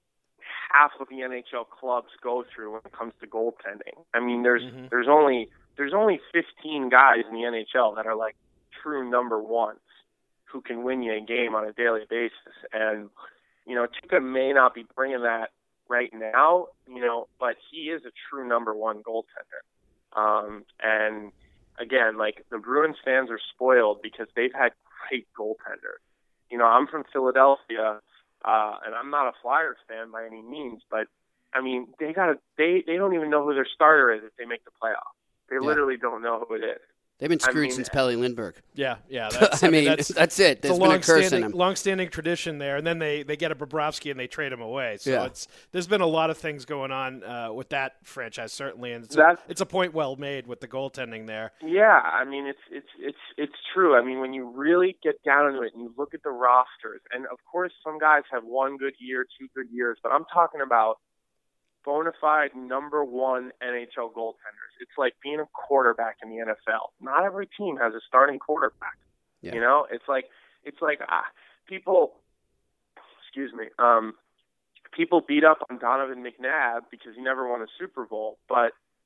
half of the N H L clubs go through when it comes to goaltending. I mean, there's Mm-hmm. there's only there's only fifteen guys in the N H L that are like true number ones who can win you a game on a daily basis. And you know, Tuukka may not be bringing that right now, you know, but he is a true number one goaltender. Um, and again, like the Bruins fans are spoiled because they've had great goaltenders. You know, I'm from Philadelphia, uh, and I'm not a Flyers fan by any means, but I mean, they got they they don't even know who their starter is if they make the playoffs. They Yeah. literally don't know who it is. They've been screwed I mean, since Pelle Lindbergh. Yeah, yeah. That's, I mean, that's, that's it. it's a There's been a curse in long-standing, him. long-standing tradition there, and then they, they get a Bobrovsky and they trade him away. So Yeah. it's there's been a lot of things going on uh, with that franchise, certainly, and it's a, That's- it's a point well made with the goaltending there. Yeah, I mean it's it's it's it's true. I mean when you really get down into it and you look at the rosters, and of course some guys have one good year, two good years, but I'm talking about bona fide number one N H L goaltenders. It's like being a quarterback in the N F L. Not every team has a starting quarterback. Yeah. You know, it's like it's like ah, people. Excuse me. Um, people beat up on Donovan McNabb because he never won a Super Bowl, but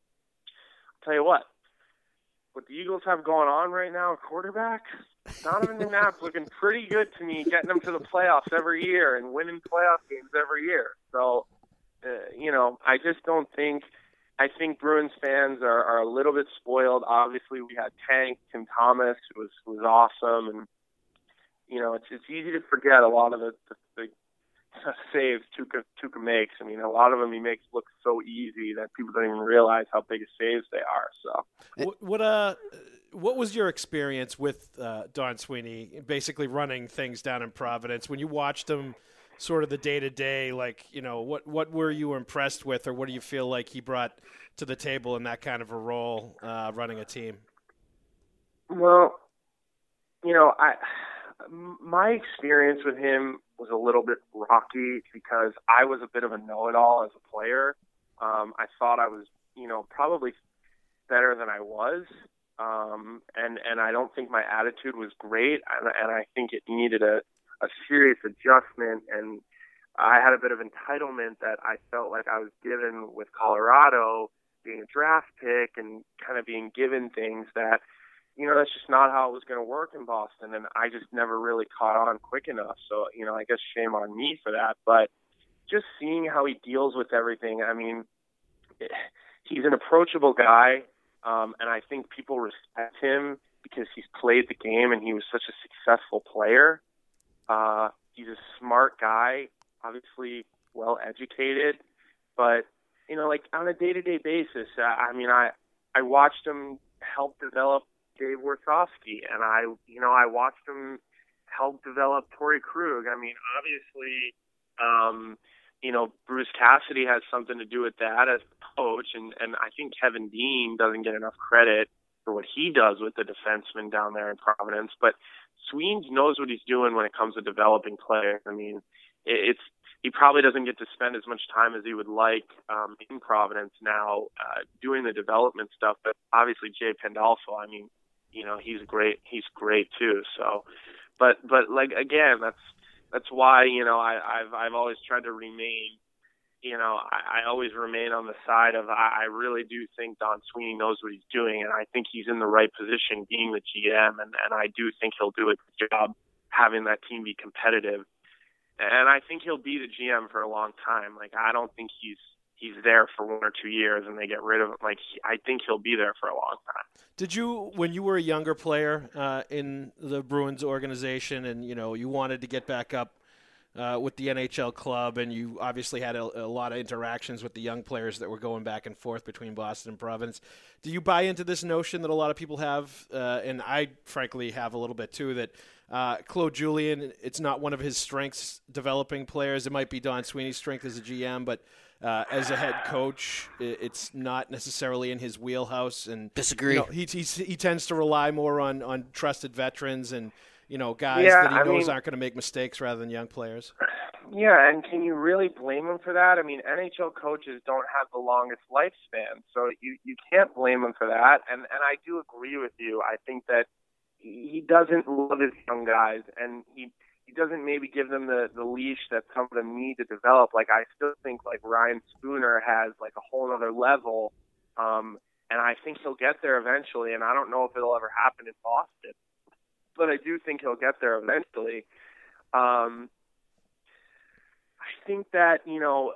I'll tell you what. What the Eagles have going on right now, quarterback, Donovan McNabb's looking pretty good to me, getting them to the playoffs every year and winning playoff games every year. So, uh, you know, I just don't think – I think Bruins fans are, are a little bit spoiled. Obviously, we had Tank, Tim Thomas, who was, who was awesome. And, you know, it's it's easy to forget a lot of the, the, the saves Tuukka, Tuukka makes. I mean, a lot of them he makes look so easy that people don't even realize how big a saves they are. So, What, what uh, what was your experience with uh, Don Sweeney, basically running things down in Providence when you watched him? Sort of the day to day, like, you know, what what were you impressed with, or what do you feel like he brought to the table in that kind of a role, uh, running a team? well, you know, I my experience with him was a little bit rocky because I was a bit of a know-it-all as a player. Um, I thought I was, you know, probably better than I was, um, and and I don't think my attitude was great, and, and I think it needed a a serious adjustment, and I had a bit of entitlement that I felt like I was given with Colorado being a draft pick and kind of being given things that, you know, that's just not how it was going to work in Boston, and I just never really caught on quick enough. So, you know, I guess shame on me for that, but just seeing how he deals with everything, I mean, he's an approachable guy, um, and I think people respect him because he's played the game and he was such a successful player. Uh, he's a smart guy, obviously well educated, but you know, like on a day-to-day basis, uh, I mean, I I watched him help develop Dave Warthowski, and I, you know, I watched him help develop Torrey Krug. I mean, obviously, um, you know, Bruce Cassidy has something to do with that as a coach, and and I think Kevin Dean doesn't get enough credit for what he does with the defensemen down there in Providence, but Sweens knows what he's doing when it comes to developing players. I mean, it's he probably doesn't get to spend as much time as he would like um, in Providence now uh, doing the development stuff. But obviously, Jay Pandolfo, I mean, you know, he's great. He's great too. So, but but like again, that's that's why you know I, I've I've always tried to remain. You know, I, I always remain on the side of I, I really do think Don Sweeney knows what he's doing, and I think he's in the right position being the G M, and, and I do think he'll do a good job having that team be competitive. And I think he'll be the G M for a long time. Like, I don't think he's he's there for one or two years and they get rid of him. Like, he, I think he'll be there for a long time. Did you, when you were a younger player uh, in the Bruins organization, and you know you wanted to get back up Uh, with the N H L club, and you obviously had a, a lot of interactions with the young players that were going back and forth between Boston and Providence. Do you buy into this notion that a lot of people have, uh, and I frankly have a little bit too, that uh, Claude Julien, it's not one of his strengths developing players. It might be Don Sweeney's strength as a G M, but uh, as a head coach, it's not necessarily in his wheelhouse. And Disagree. You know, he, he he tends to rely more on on trusted veterans and, you know, guys Yeah, that he I knows mean, aren't going to make mistakes rather than young players. Yeah, and can you really blame him for that? I mean, N H L coaches don't have the longest lifespan, so you, you can't blame him for that. And and I do agree with you. I think that he doesn't love his young guys, and he, he he doesn't maybe give them the, the leash that some of them need to develop. Like, I still think, like, Ryan Spooner has, like, a whole other level, um, and I think he'll get there eventually, and I don't know if it'll ever happen in Boston, but I do think he'll get there eventually. Um, I think that, you know,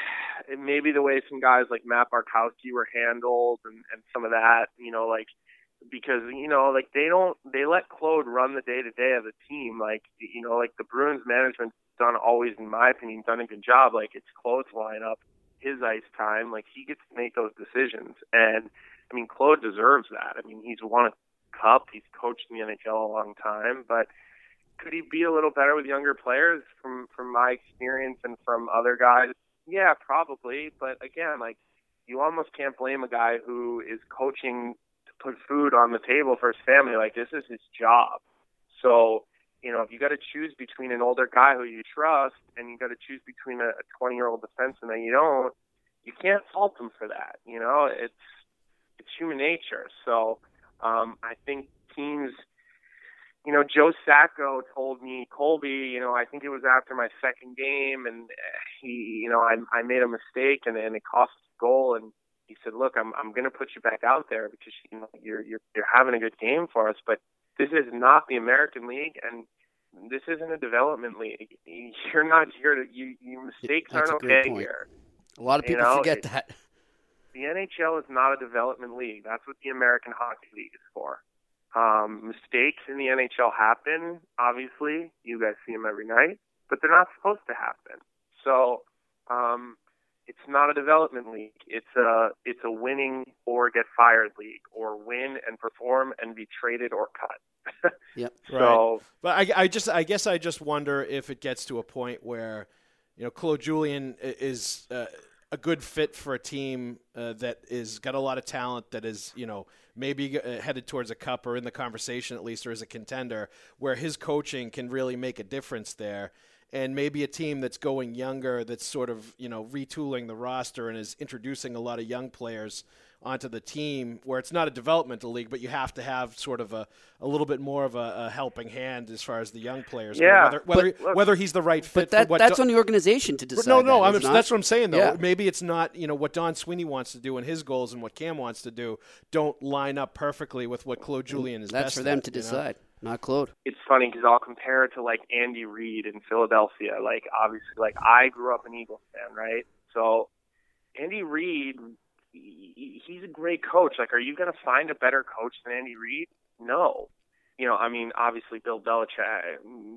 maybe the way some guys like Matt Barkowski were handled and, and some of that, you know, like, because, you know, like they don't, they let Claude run the day to day of the team. Like, you know, like the Bruins management's done always, in my opinion, done a good job. Like, it's Claude's lineup, his ice time, like he gets to make those decisions. And I mean, Claude deserves that. I mean, he's won a cup, he's coached in the N H L a long time, but could he be a little better with younger players from, from my experience and from other guys? Yeah, probably. But again, like, you almost can't blame a guy who is coaching to put food on the table for his family. Like, this is his job. So, you know, if you got to choose between an older guy who you trust and you got to choose between a twenty-year-old defenseman that you don't, you can't fault him for that. You know, it's it's human nature. So um, I think teams, you know, Joe Sacco told me, Colby, you know, I think it was after my second game, and he, you know, I, I made a mistake, and, and it cost us a goal, and he said, look, I'm I'm going to put you back out there because you know you're you're you're having a good game for us, but this is not the American League, and this isn't a development league. You're not here to you. Your mistakes That's aren't a great okay point. here. A lot of people you know, forget it, that. The N H L is not a development league. That's what the American Hockey League is for. Um, mistakes in the N H L happen, obviously. You guys see them every night, but they're not supposed to happen. So um, it's not a development league. It's a it's a winning or get fired league, or win and perform and be traded or cut. Yep. So, right. But I, I just I guess I just wonder if it gets to a point where, you know, Claude Julien is uh, a good fit for a team uh, that is got a lot of talent, that is, you know, maybe headed towards a cup or in the conversation at least, or as a contender, where his coaching can really make a difference there. And maybe a team that's going younger, that's sort of, you know, retooling the roster and is introducing a lot of young players onto the team, where it's not a developmental league, but you have to have sort of a, a little bit more of a, a helping hand as far as the young players yeah, go, whether whether, but, look, whether he's the right fit But that, for what that's Do- on the organization to decide. no, no, that, I'm, is it not? that's what I'm saying, though. Yeah. Maybe it's not, you know, what Don Sweeney wants to do and his goals and what Cam wants to do don't line up perfectly with what Claude Julien is That's best for them at, to you know? decide, not Claude. it's funny because I'll compare it to like Andy Reid in Philadelphia. Like, obviously, like I grew up an Eagles fan, right? So Andy Reid, he, he's a great coach. Like, are you going to find a better coach than Andy Reid? No. You know, I mean, obviously Bill Belichick.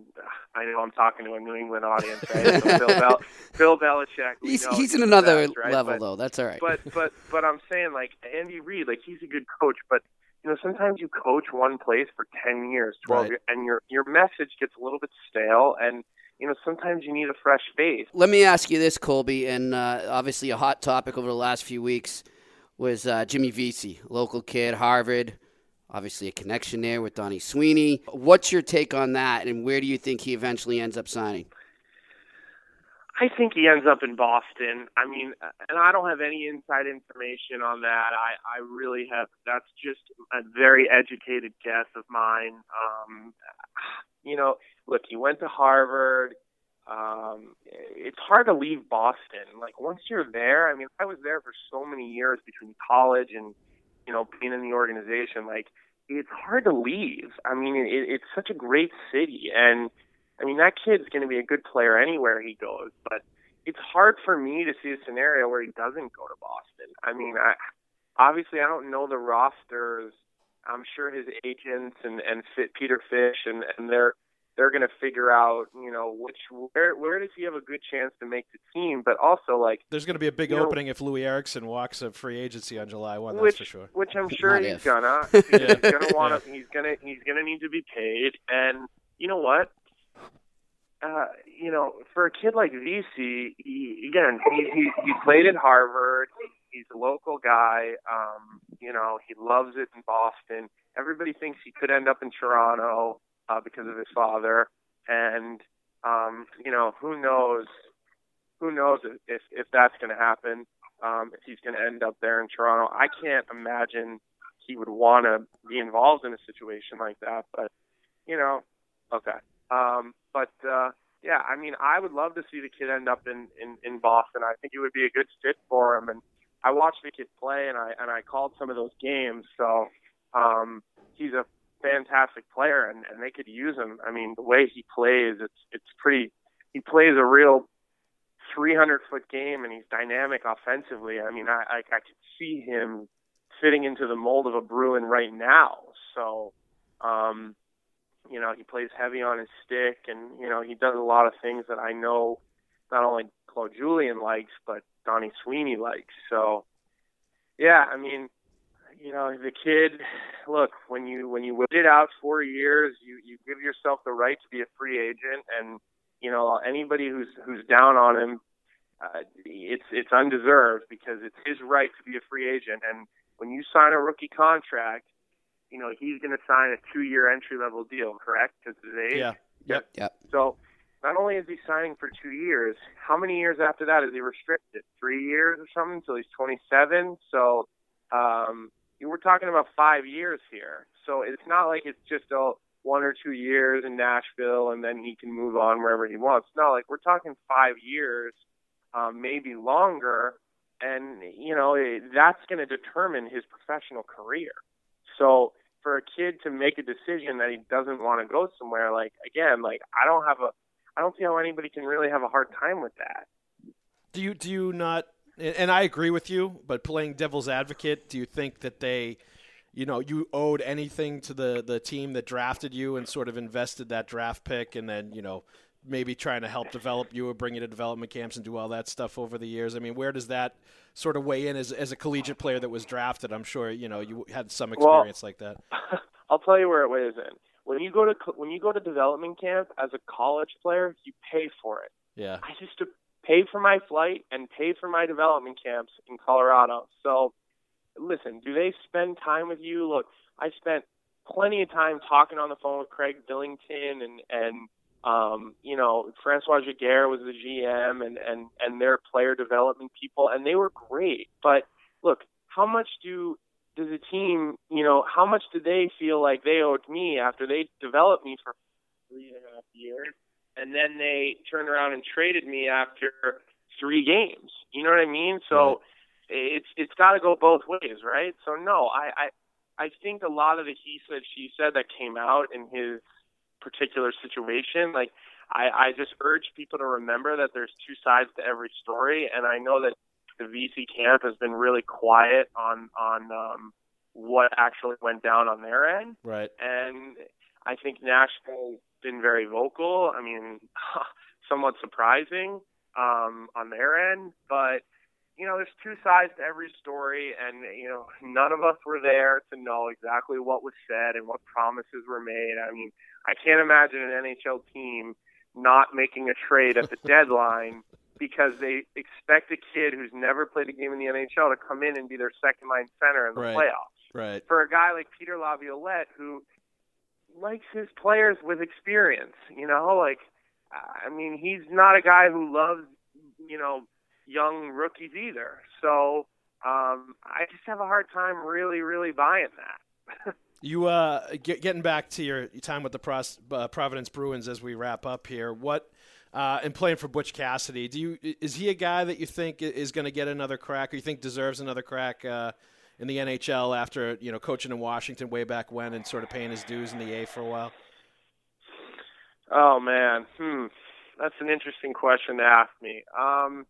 I know I'm talking to a New England audience, right? So Bill, Bel- Bill Belichick. we He's, know he's in the another best, right? level, But- though. That's all right. But but but I'm saying, like, Andy Reid, like, he's a good coach, but you know, sometimes you coach one place for ten years, twelve Right. years, and your your message gets a little bit stale, and you know, sometimes you need a fresh face. Let me ask you this, Colby, and uh, obviously a hot topic over the last few weeks was uh, Jimmy Vesey, local kid, Harvard, obviously a connection there with Donnie Sweeney. What's your take on that, and where do you think he eventually ends up signing? I think he ends up in Boston. I mean, and I don't have any inside information on that. I, I really have. That's just a very educated guess of mine. Um, you know, look, he went to Harvard. Um, it's hard to leave Boston. Like, once you're there, I mean, I was there for so many years between college and, you know, being in the organization. Like, it's hard to leave. I mean, it, it's such a great city, and I mean, that kid's going to be a good player anywhere he goes, but it's hard for me to see a scenario where he doesn't go to Boston. I mean, I, obviously I don't know the rosters. I'm sure his agents and, and Fit, Peter Fish, and, and they're they're going to figure out, you know, which where where does he have a good chance to make the team, but also, like, There's going to be a big you know, opening if Louis Eriksson walks a free agency on July first, which, that's for sure. Which I'm sure Not he's if. gonna. He's gonna want to. He's gonna. He's gonna need to be paid. And you know what? Uh, you know, for a kid like Vesey, he, again, he, he he played at Harvard. He's a local guy. Um, you know, he loves it in Boston. Everybody thinks he could end up in Toronto uh, because of his father. And um, you know, who knows? Who knows if if, if that's going to happen? Um, if he's going to end up there in Toronto, I can't imagine he would want to be involved in a situation like that. But you know, okay. Um, But uh, yeah, I mean, I would love to see the kid end up in, in, in Boston. I think it would be a good fit for him. And I watched the kid play, and I and I called some of those games. So um, he's a fantastic player, and, and they could use him. I mean, the way he plays, it's it's pretty. He plays a real three hundred foot game, and he's dynamic offensively. I mean, I I, I could see him fitting into the mold of a Bruin right now. So. Um, You know, he plays heavy on his stick, and, you know, he does a lot of things that I know not only Claude Julien likes, but Donnie Sweeney likes. So, yeah, I mean, you know, the kid, look, when you when you wait it out four years, you, you give yourself the right to be a free agent, and, you know, anybody who's who's down on him, uh, it's it's undeserved because it's his right to be a free agent. And when you sign a rookie contract, you know, he's going to sign a two-year entry-level deal, correct? Because of his age? Yeah. Yep. Yep. So not only is he signing for two years, how many years after that is he restricted? Three years or something until he's twenty-seven? So um, we're talking about five years here. So it's not like it's just a one or two years in Nashville and then he can move on wherever he wants. No, like we're talking five years, um, maybe longer, and, you know, it, that's going to determine his professional career. So for a kid to make a decision that he doesn't want to go somewhere, like, again, like, I don't have a, I don't see how anybody can really have a hard time with that. Do you, do you not, and I agree with you, but playing devil's advocate, do you think that they, you know, you owed anything to the, the team that drafted you and sort of invested that draft pick and then, you know, maybe trying to help develop you or bring you to development camps and do all that stuff over the years? I mean, where does that sort of weigh in as, as a collegiate player that was drafted? I'm sure, you know, you had some experience well, like that. I'll tell you where it weighs in. When you go to when you go to development camp as a college player, you pay for it. Yeah. I used to pay for my flight and pay for my development camps in Colorado. So, listen, do they spend time with you? Look, I spent plenty of time talking on the phone with Craig Billington and and Um, you know, Francois Giguère was the G M and, and, and their player development people, and they were great. But look, how much do does a team, you know, how much do they feel like they owed me after they developed me for three and a half years, and then they turned around and traded me after three games? You know what I mean? So right. it's it's got to go both ways, right? So no, I, I I think a lot of the he said she said that came out in his particular situation, like I, I just urge people to remember that there's two sides to every story, and I know that the V C camp has been really quiet on on um, what actually went down on their end, right? And I think Nashville's been very vocal. I mean, somewhat surprising um, on their end, but you know, there's two sides to every story, and you know, none of us were there to know exactly what was said and what promises were made. I mean, I can't imagine an N H L team not making a trade at the deadline because they expect a kid who's never played a game in the N H L to come in and be their second line center in the right. playoffs. Right. For a guy like Peter Laviolette, who likes his players with experience, you know, like, I mean, he's not a guy who loves, you know, young rookies either. So um, I just have a hard time really, really buying that. You uh, get, getting back to your time with the Pros, uh, Providence Bruins as we wrap up here. What uh, and playing for Butch Cassidy, do you is he a guy that you think is going to get another crack, or you think deserves another crack uh, in the N H L after you know coaching in Washington way back when and sort of paying his dues in the A for a while? Oh man, hmm, that's an interesting question to ask me. Um,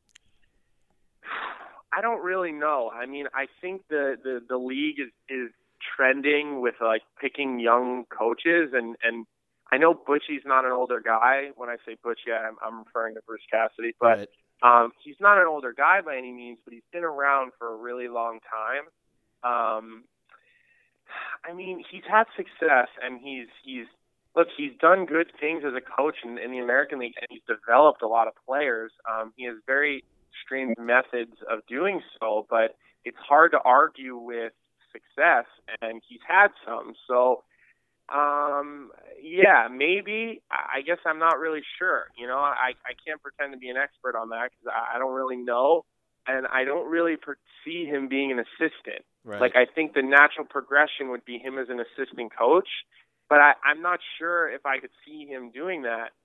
I don't really know. I mean, I think the, the, the league is, is trending with like picking young coaches, and, and I know Butchie's not an older guy. When I say Butchie, I'm, I'm referring to Bruce Cassidy, but right. um, he's not an older guy by any means, but he's been around for a really long time. Um, I mean, he's had success, and he's he's look, he's done good things as a coach in, in the American League, and he's developed a lot of players. Um, he has very strange methods of doing so, but it's hard to argue with success, and he's had some. So, um, yeah, maybe. I guess I'm not really sure. You know, I, I can't pretend to be an expert on that because I, I don't really know, and I don't really per- see him being an assistant. Right. Like, I think the natural progression would be him as an assistant coach, but I, I'm not sure if I could see him doing that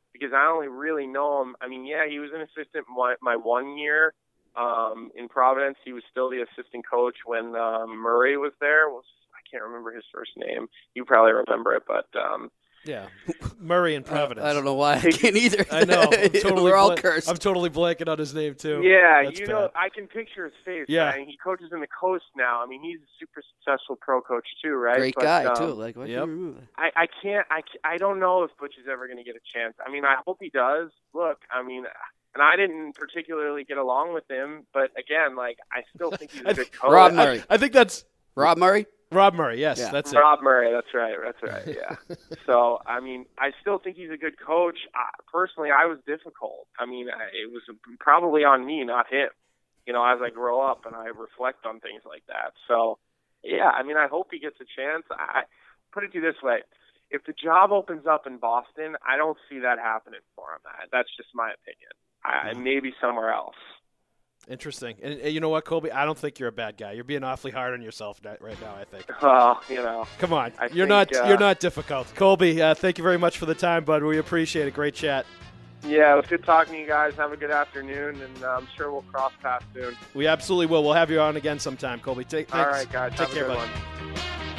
because I only really know him. I mean, yeah, he was an assistant my, my one year um, in Providence. He was still the assistant coach when um, Murray was there. Was I can't remember his first name. You probably remember it, but um, yeah, Murray in Providence. Uh, I don't know why I can't either. I know. I'm totally We're all bla- cursed. I'm totally blanking on his name too. Yeah, That's you bad. know, I can picture his face. Yeah, right? He coaches in the Coast now. I mean, he's a super successful pro coach too, right? Great but, guy um, too. Like, why yep. can't you remove that? I, I can't. I, I don't know if Butch is ever going to get a chance. I mean, I hope he does. Look, I mean, and I didn't particularly get along with him, but again, like, I still think he's a good coach. Rob Murray. I, I think that's Rob Murray? Rob Murray. Yes, Yeah. that's it. Rob Murray. That's right. That's right. Yeah. So, I mean, I still think he's a good coach. I, personally, I was difficult. I mean, I, it was probably on me, not him. You know, as I grow up and I reflect on things like that. So, yeah, I mean, I hope he gets a chance. I put it to you this way. If the job opens up in Boston, I don't see that happening for him. That's just my opinion. I, maybe somewhere else. Interesting. And, and you know what, Colby? I don't think you're a bad guy. You're being awfully hard on yourself right now, I think. Well, you know. Come on. I you're think, not uh, you're not difficult. Colby, uh, thank you very much for the time, bud. We appreciate it. Great chat. Yeah, it was good talking to you guys. Have a good afternoon, and uh, I'm sure we'll cross paths soon. We absolutely will. We'll have you on again sometime, Colby. Take, All thanks. right, guys. Take Have care, a good bud. one.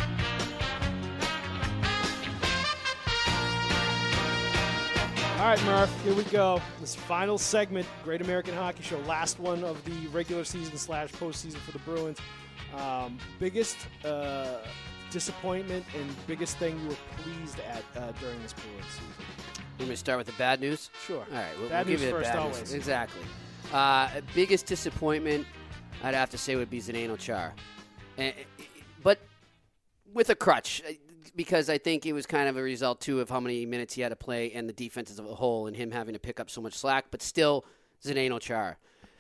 All right, Murph, here we go. This final segment, Great American Hockey Show, last one of the regular season slash postseason for the Bruins. Um, biggest uh, disappointment and biggest thing you were pleased at uh, during this Bruins season? You want me to start with the bad news? Sure. All right, we'll, Bad we'll give news you the first, bad always. news. Exactly. Uh, biggest disappointment, I'd have to say, would be Zdeno Chara. And, but with a crutch, because I think it was kind of a result, too, of how many minutes he had to play and the defense as a whole and him having to pick up so much slack. But still, Zdeno Chara.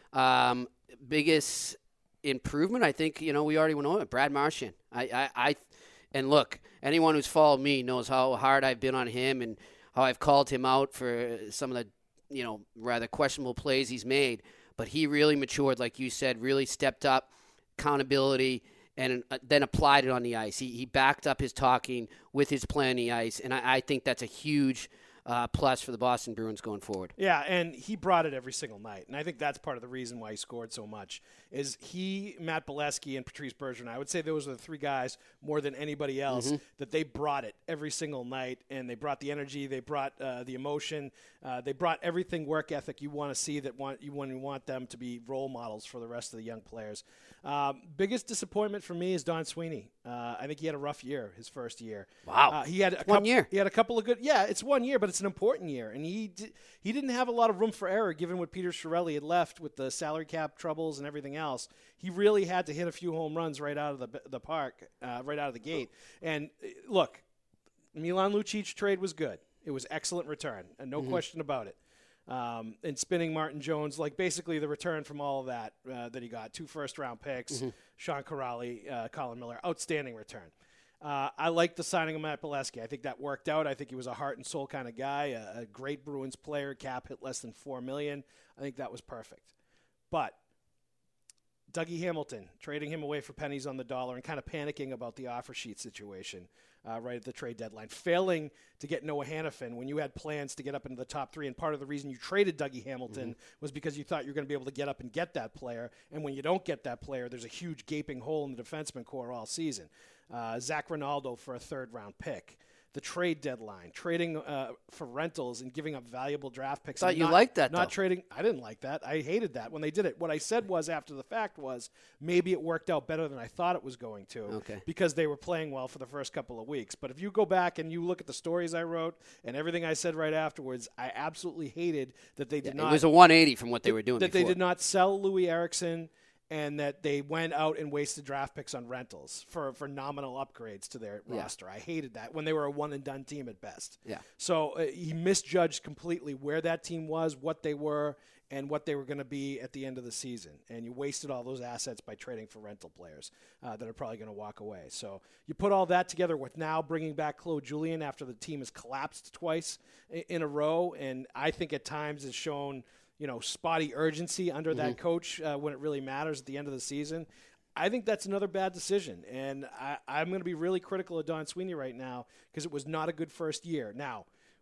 Um, biggest improvement, I think, you know, we already went over it. Brad Marchand. I, I, I, and look, anyone who's followed me knows how hard I've been on him and how I've called him out for some of the, you know, rather questionable plays he's made. But he really matured, like you said, really stepped up, accountability, and then applied it on the ice. He he backed up his talking with his play on the ice, and I, I think that's a huge uh, plus for the Boston Bruins going forward. Yeah, and he brought it every single night, and I think that's part of the reason why he scored so much. Is he, Matt Bolesky, and Patrice Bergeron? I would say those are the three guys more than anybody else mm-hmm. that they brought it every single night, and they brought the energy, they brought uh, the emotion, uh, they brought everything work ethic you want to see that want you want, you want them to be role models for the rest of the young players. Um, biggest disappointment for me is Don Sweeney. Uh, I think he had a rough year, his first year. Wow, uh, he had a one couple, year. He had a couple of good. Yeah, it's one year, but it's an important year, and he di- he didn't have a lot of room for error given what Peter Chiarelli had left with the salary cap troubles and everything else. He really had to hit a few home runs right out of the the park, uh, right out of the gate. And uh, look, Milan Lucic trade was good. It was excellent return, and no mm-hmm. question about it. Um, and spinning Martin Jones, like basically the return from all of that uh, that he got, two first-round picks, mm-hmm. Sean Corrali, uh, Colin Miller, outstanding return. Uh, I like the signing of Matt Bolesky. I think that worked out. I think he was a heart and soul kind of guy, a, a great Bruins player. Cap hit less than four million dollars. I think that was perfect. But Dougie Hamilton, trading him away for pennies on the dollar and kind of panicking about the offer sheet situation uh, right at the trade deadline, failing to get Noah Hannafin when you had plans to get up into the top three. And part of the reason you traded Dougie Hamilton mm-hmm. was because you thought you were going to be able to get up and get that player. And when you don't get that player, there's a huge gaping hole in the defenseman core all season. Uh, Zach Ronaldo for a third-round pick. The trade deadline, trading uh, for rentals and giving up valuable draft picks. Thought you not, liked that, Not though. trading. I didn't like that. I hated that when they did it. What I said was after the fact was maybe it worked out better than I thought it was going to okay. because they were playing well for the first couple of weeks. But if you go back and you look at the stories I wrote and everything I said right afterwards, I absolutely hated that they did yeah, not. It was a one eighty from what they were doing That before. they did not sell Louis Eriksson. And that they went out and wasted draft picks on rentals for, for nominal upgrades to their yeah. roster. I hated that when they were a one-and-done team at best. Yeah. So uh, he misjudged completely where that team was, what they were, and what they were going to be at the end of the season. And you wasted all those assets by trading for rental players uh, that are probably going to walk away. So you put all that together with now bringing back Claude Julien after the team has collapsed twice in a row, and I think at times has shown – you know, spotty urgency under mm-hmm. that coach uh, when it really matters at the end of the season. I think that's another bad decision. And I, I'm going to be really critical of Don Sweeney right now because it was not a good first year. Now,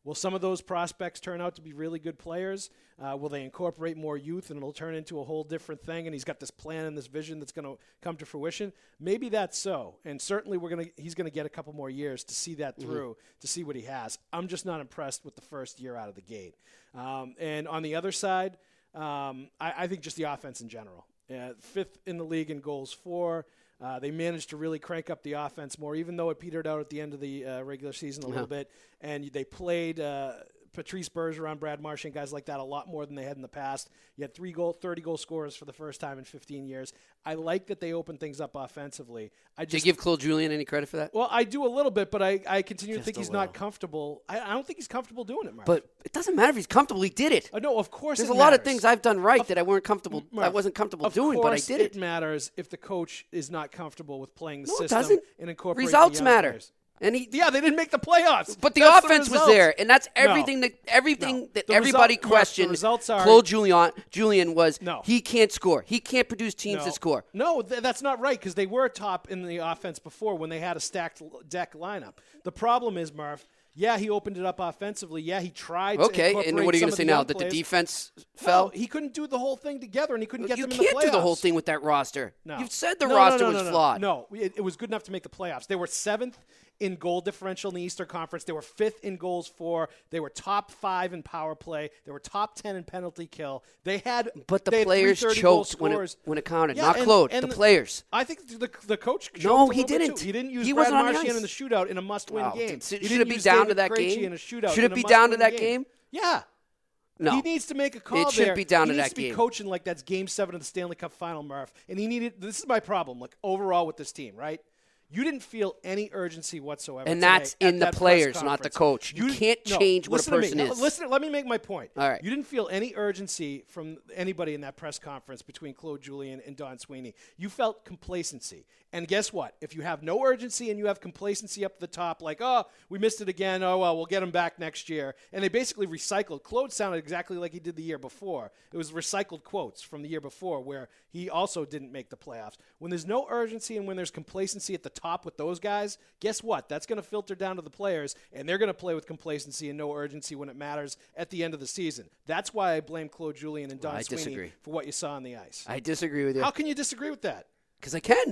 Will some of those prospects turn out to be really good players? Uh, will they incorporate more youth and it'll turn into a whole different thing? And he's got this plan and this vision that's going to come to fruition. Maybe that's so. And certainly we're gonna he's going to get a couple more years to see that through, mm-hmm. to see what he has. I'm just not impressed with the first year out of the gate. Um, and on the other side, um, I, I think just the offense in general. Uh, fifth in the league in goals for. Uh, they managed to really crank up the offense more, even though it petered out at the end of the uh, regular season a yeah. little bit. And they played uh, Patrice Bergeron, Brad Marchand, guys like that a lot more than they had in the past. You had three goal, thirty-goal scorers for the first time in fifteen years. I like that they opened things up offensively. I just, do you give Claude Julien any credit for that? Well, I do a little bit, but I, I continue just to think he's little. not comfortable. I, I don't think he's comfortable doing it, Mark. But it doesn't matter if he's comfortable. He did it. Uh, no, of course There's it a lot matters. of things I've done right of, that I weren't comfortable. Mark, I wasn't comfortable of doing, but I did it. It matters if the coach is not comfortable with playing the no, system it doesn't. and incorporating Results the matter. Players. And he, yeah, they didn't make the playoffs. But the that's offense the was there, and that's everything no. that everything no. that the everybody result, questioned. Mark, the results are, Claude Julien, Julien was no. he can't score. He can't produce teams no. that score. No, th- that's not right because they were top in the offense before when they had a stacked deck lineup. The problem is, Marv, yeah, he opened it up offensively. Yeah, he tried okay, to and what are you going to say now? That the defense no, fell? He couldn't do the whole thing together, and he couldn't get you them in the playoffs. You can't do the whole thing with that roster. No. You've said the no, roster no, no, no, was no, flawed. No, it, it was good enough to make the playoffs. They were seventh in goal differential in the Eastern Conference. They were fifth in goals for. They were top five in power play. They were top ten in penalty kill. They had, but the they players had choked when it when it counted. Yeah, not and, Claude. and the players. I think the the coach. No, he a didn't. He didn't use he Brad wasn't Marchand on the in the shootout in a must-win wow. game. Should he it be use down David to that Krejci game? In a shootout Should it in be a down to that game? game? Yeah. No. He needs to make a call It should there. be down he to needs that to be game. coaching like that's game seven of the Stanley Cup final, Murph. And he needed – this is my problem, like overall with this team, right? You didn't feel any urgency whatsoever. And that's in the players, not the coach. You, you can't no, change what a person is. is. Listen, let me make my point. All right. You didn't feel any urgency from anybody in that press conference between Claude Julien and Don Sweeney. You felt complacency. And guess what? If you have no urgency and you have complacency up the top, like, oh, we missed it again. Oh, well, we'll get him back next year. And they basically recycled. Claude sounded exactly like he did the year before. It was recycled quotes from the year before where he also didn't make the playoffs. When there's no urgency and when there's complacency at the top with those guys, guess what? That's going to filter down to the players, and they're going to play with complacency and no urgency when it matters at the end of the season. That's why I blame Claude Julien and Don I Sweeney disagree. for what you saw on the ice. I disagree with you. How can you disagree with that? Because I can.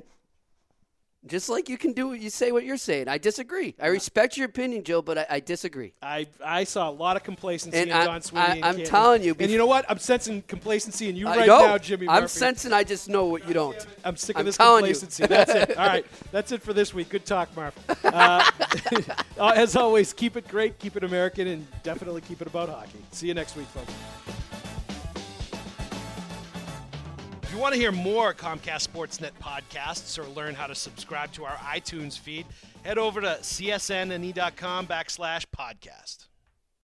Just like you can do what you say what you're saying. I disagree. I respect your opinion, Joe, but I, I disagree. I I saw a lot of complacency and in I, Don Sweeney. I, and I'm Canton. telling you. And you know what? I'm sensing complacency in you I right know. now, Jimmy Murphy. I'm sensing I just know what you don't. I'm sick of I'm this telling complacency. You. That's it. All right. That's it for this week. Good talk, Murph. Uh, as always, keep it great, keep it American, and definitely keep it about hockey. See you next week, folks. If you want to hear more Comcast Sportsnet podcasts or learn how to subscribe to our iTunes feed, head over to csn and e dot com backslash podcast.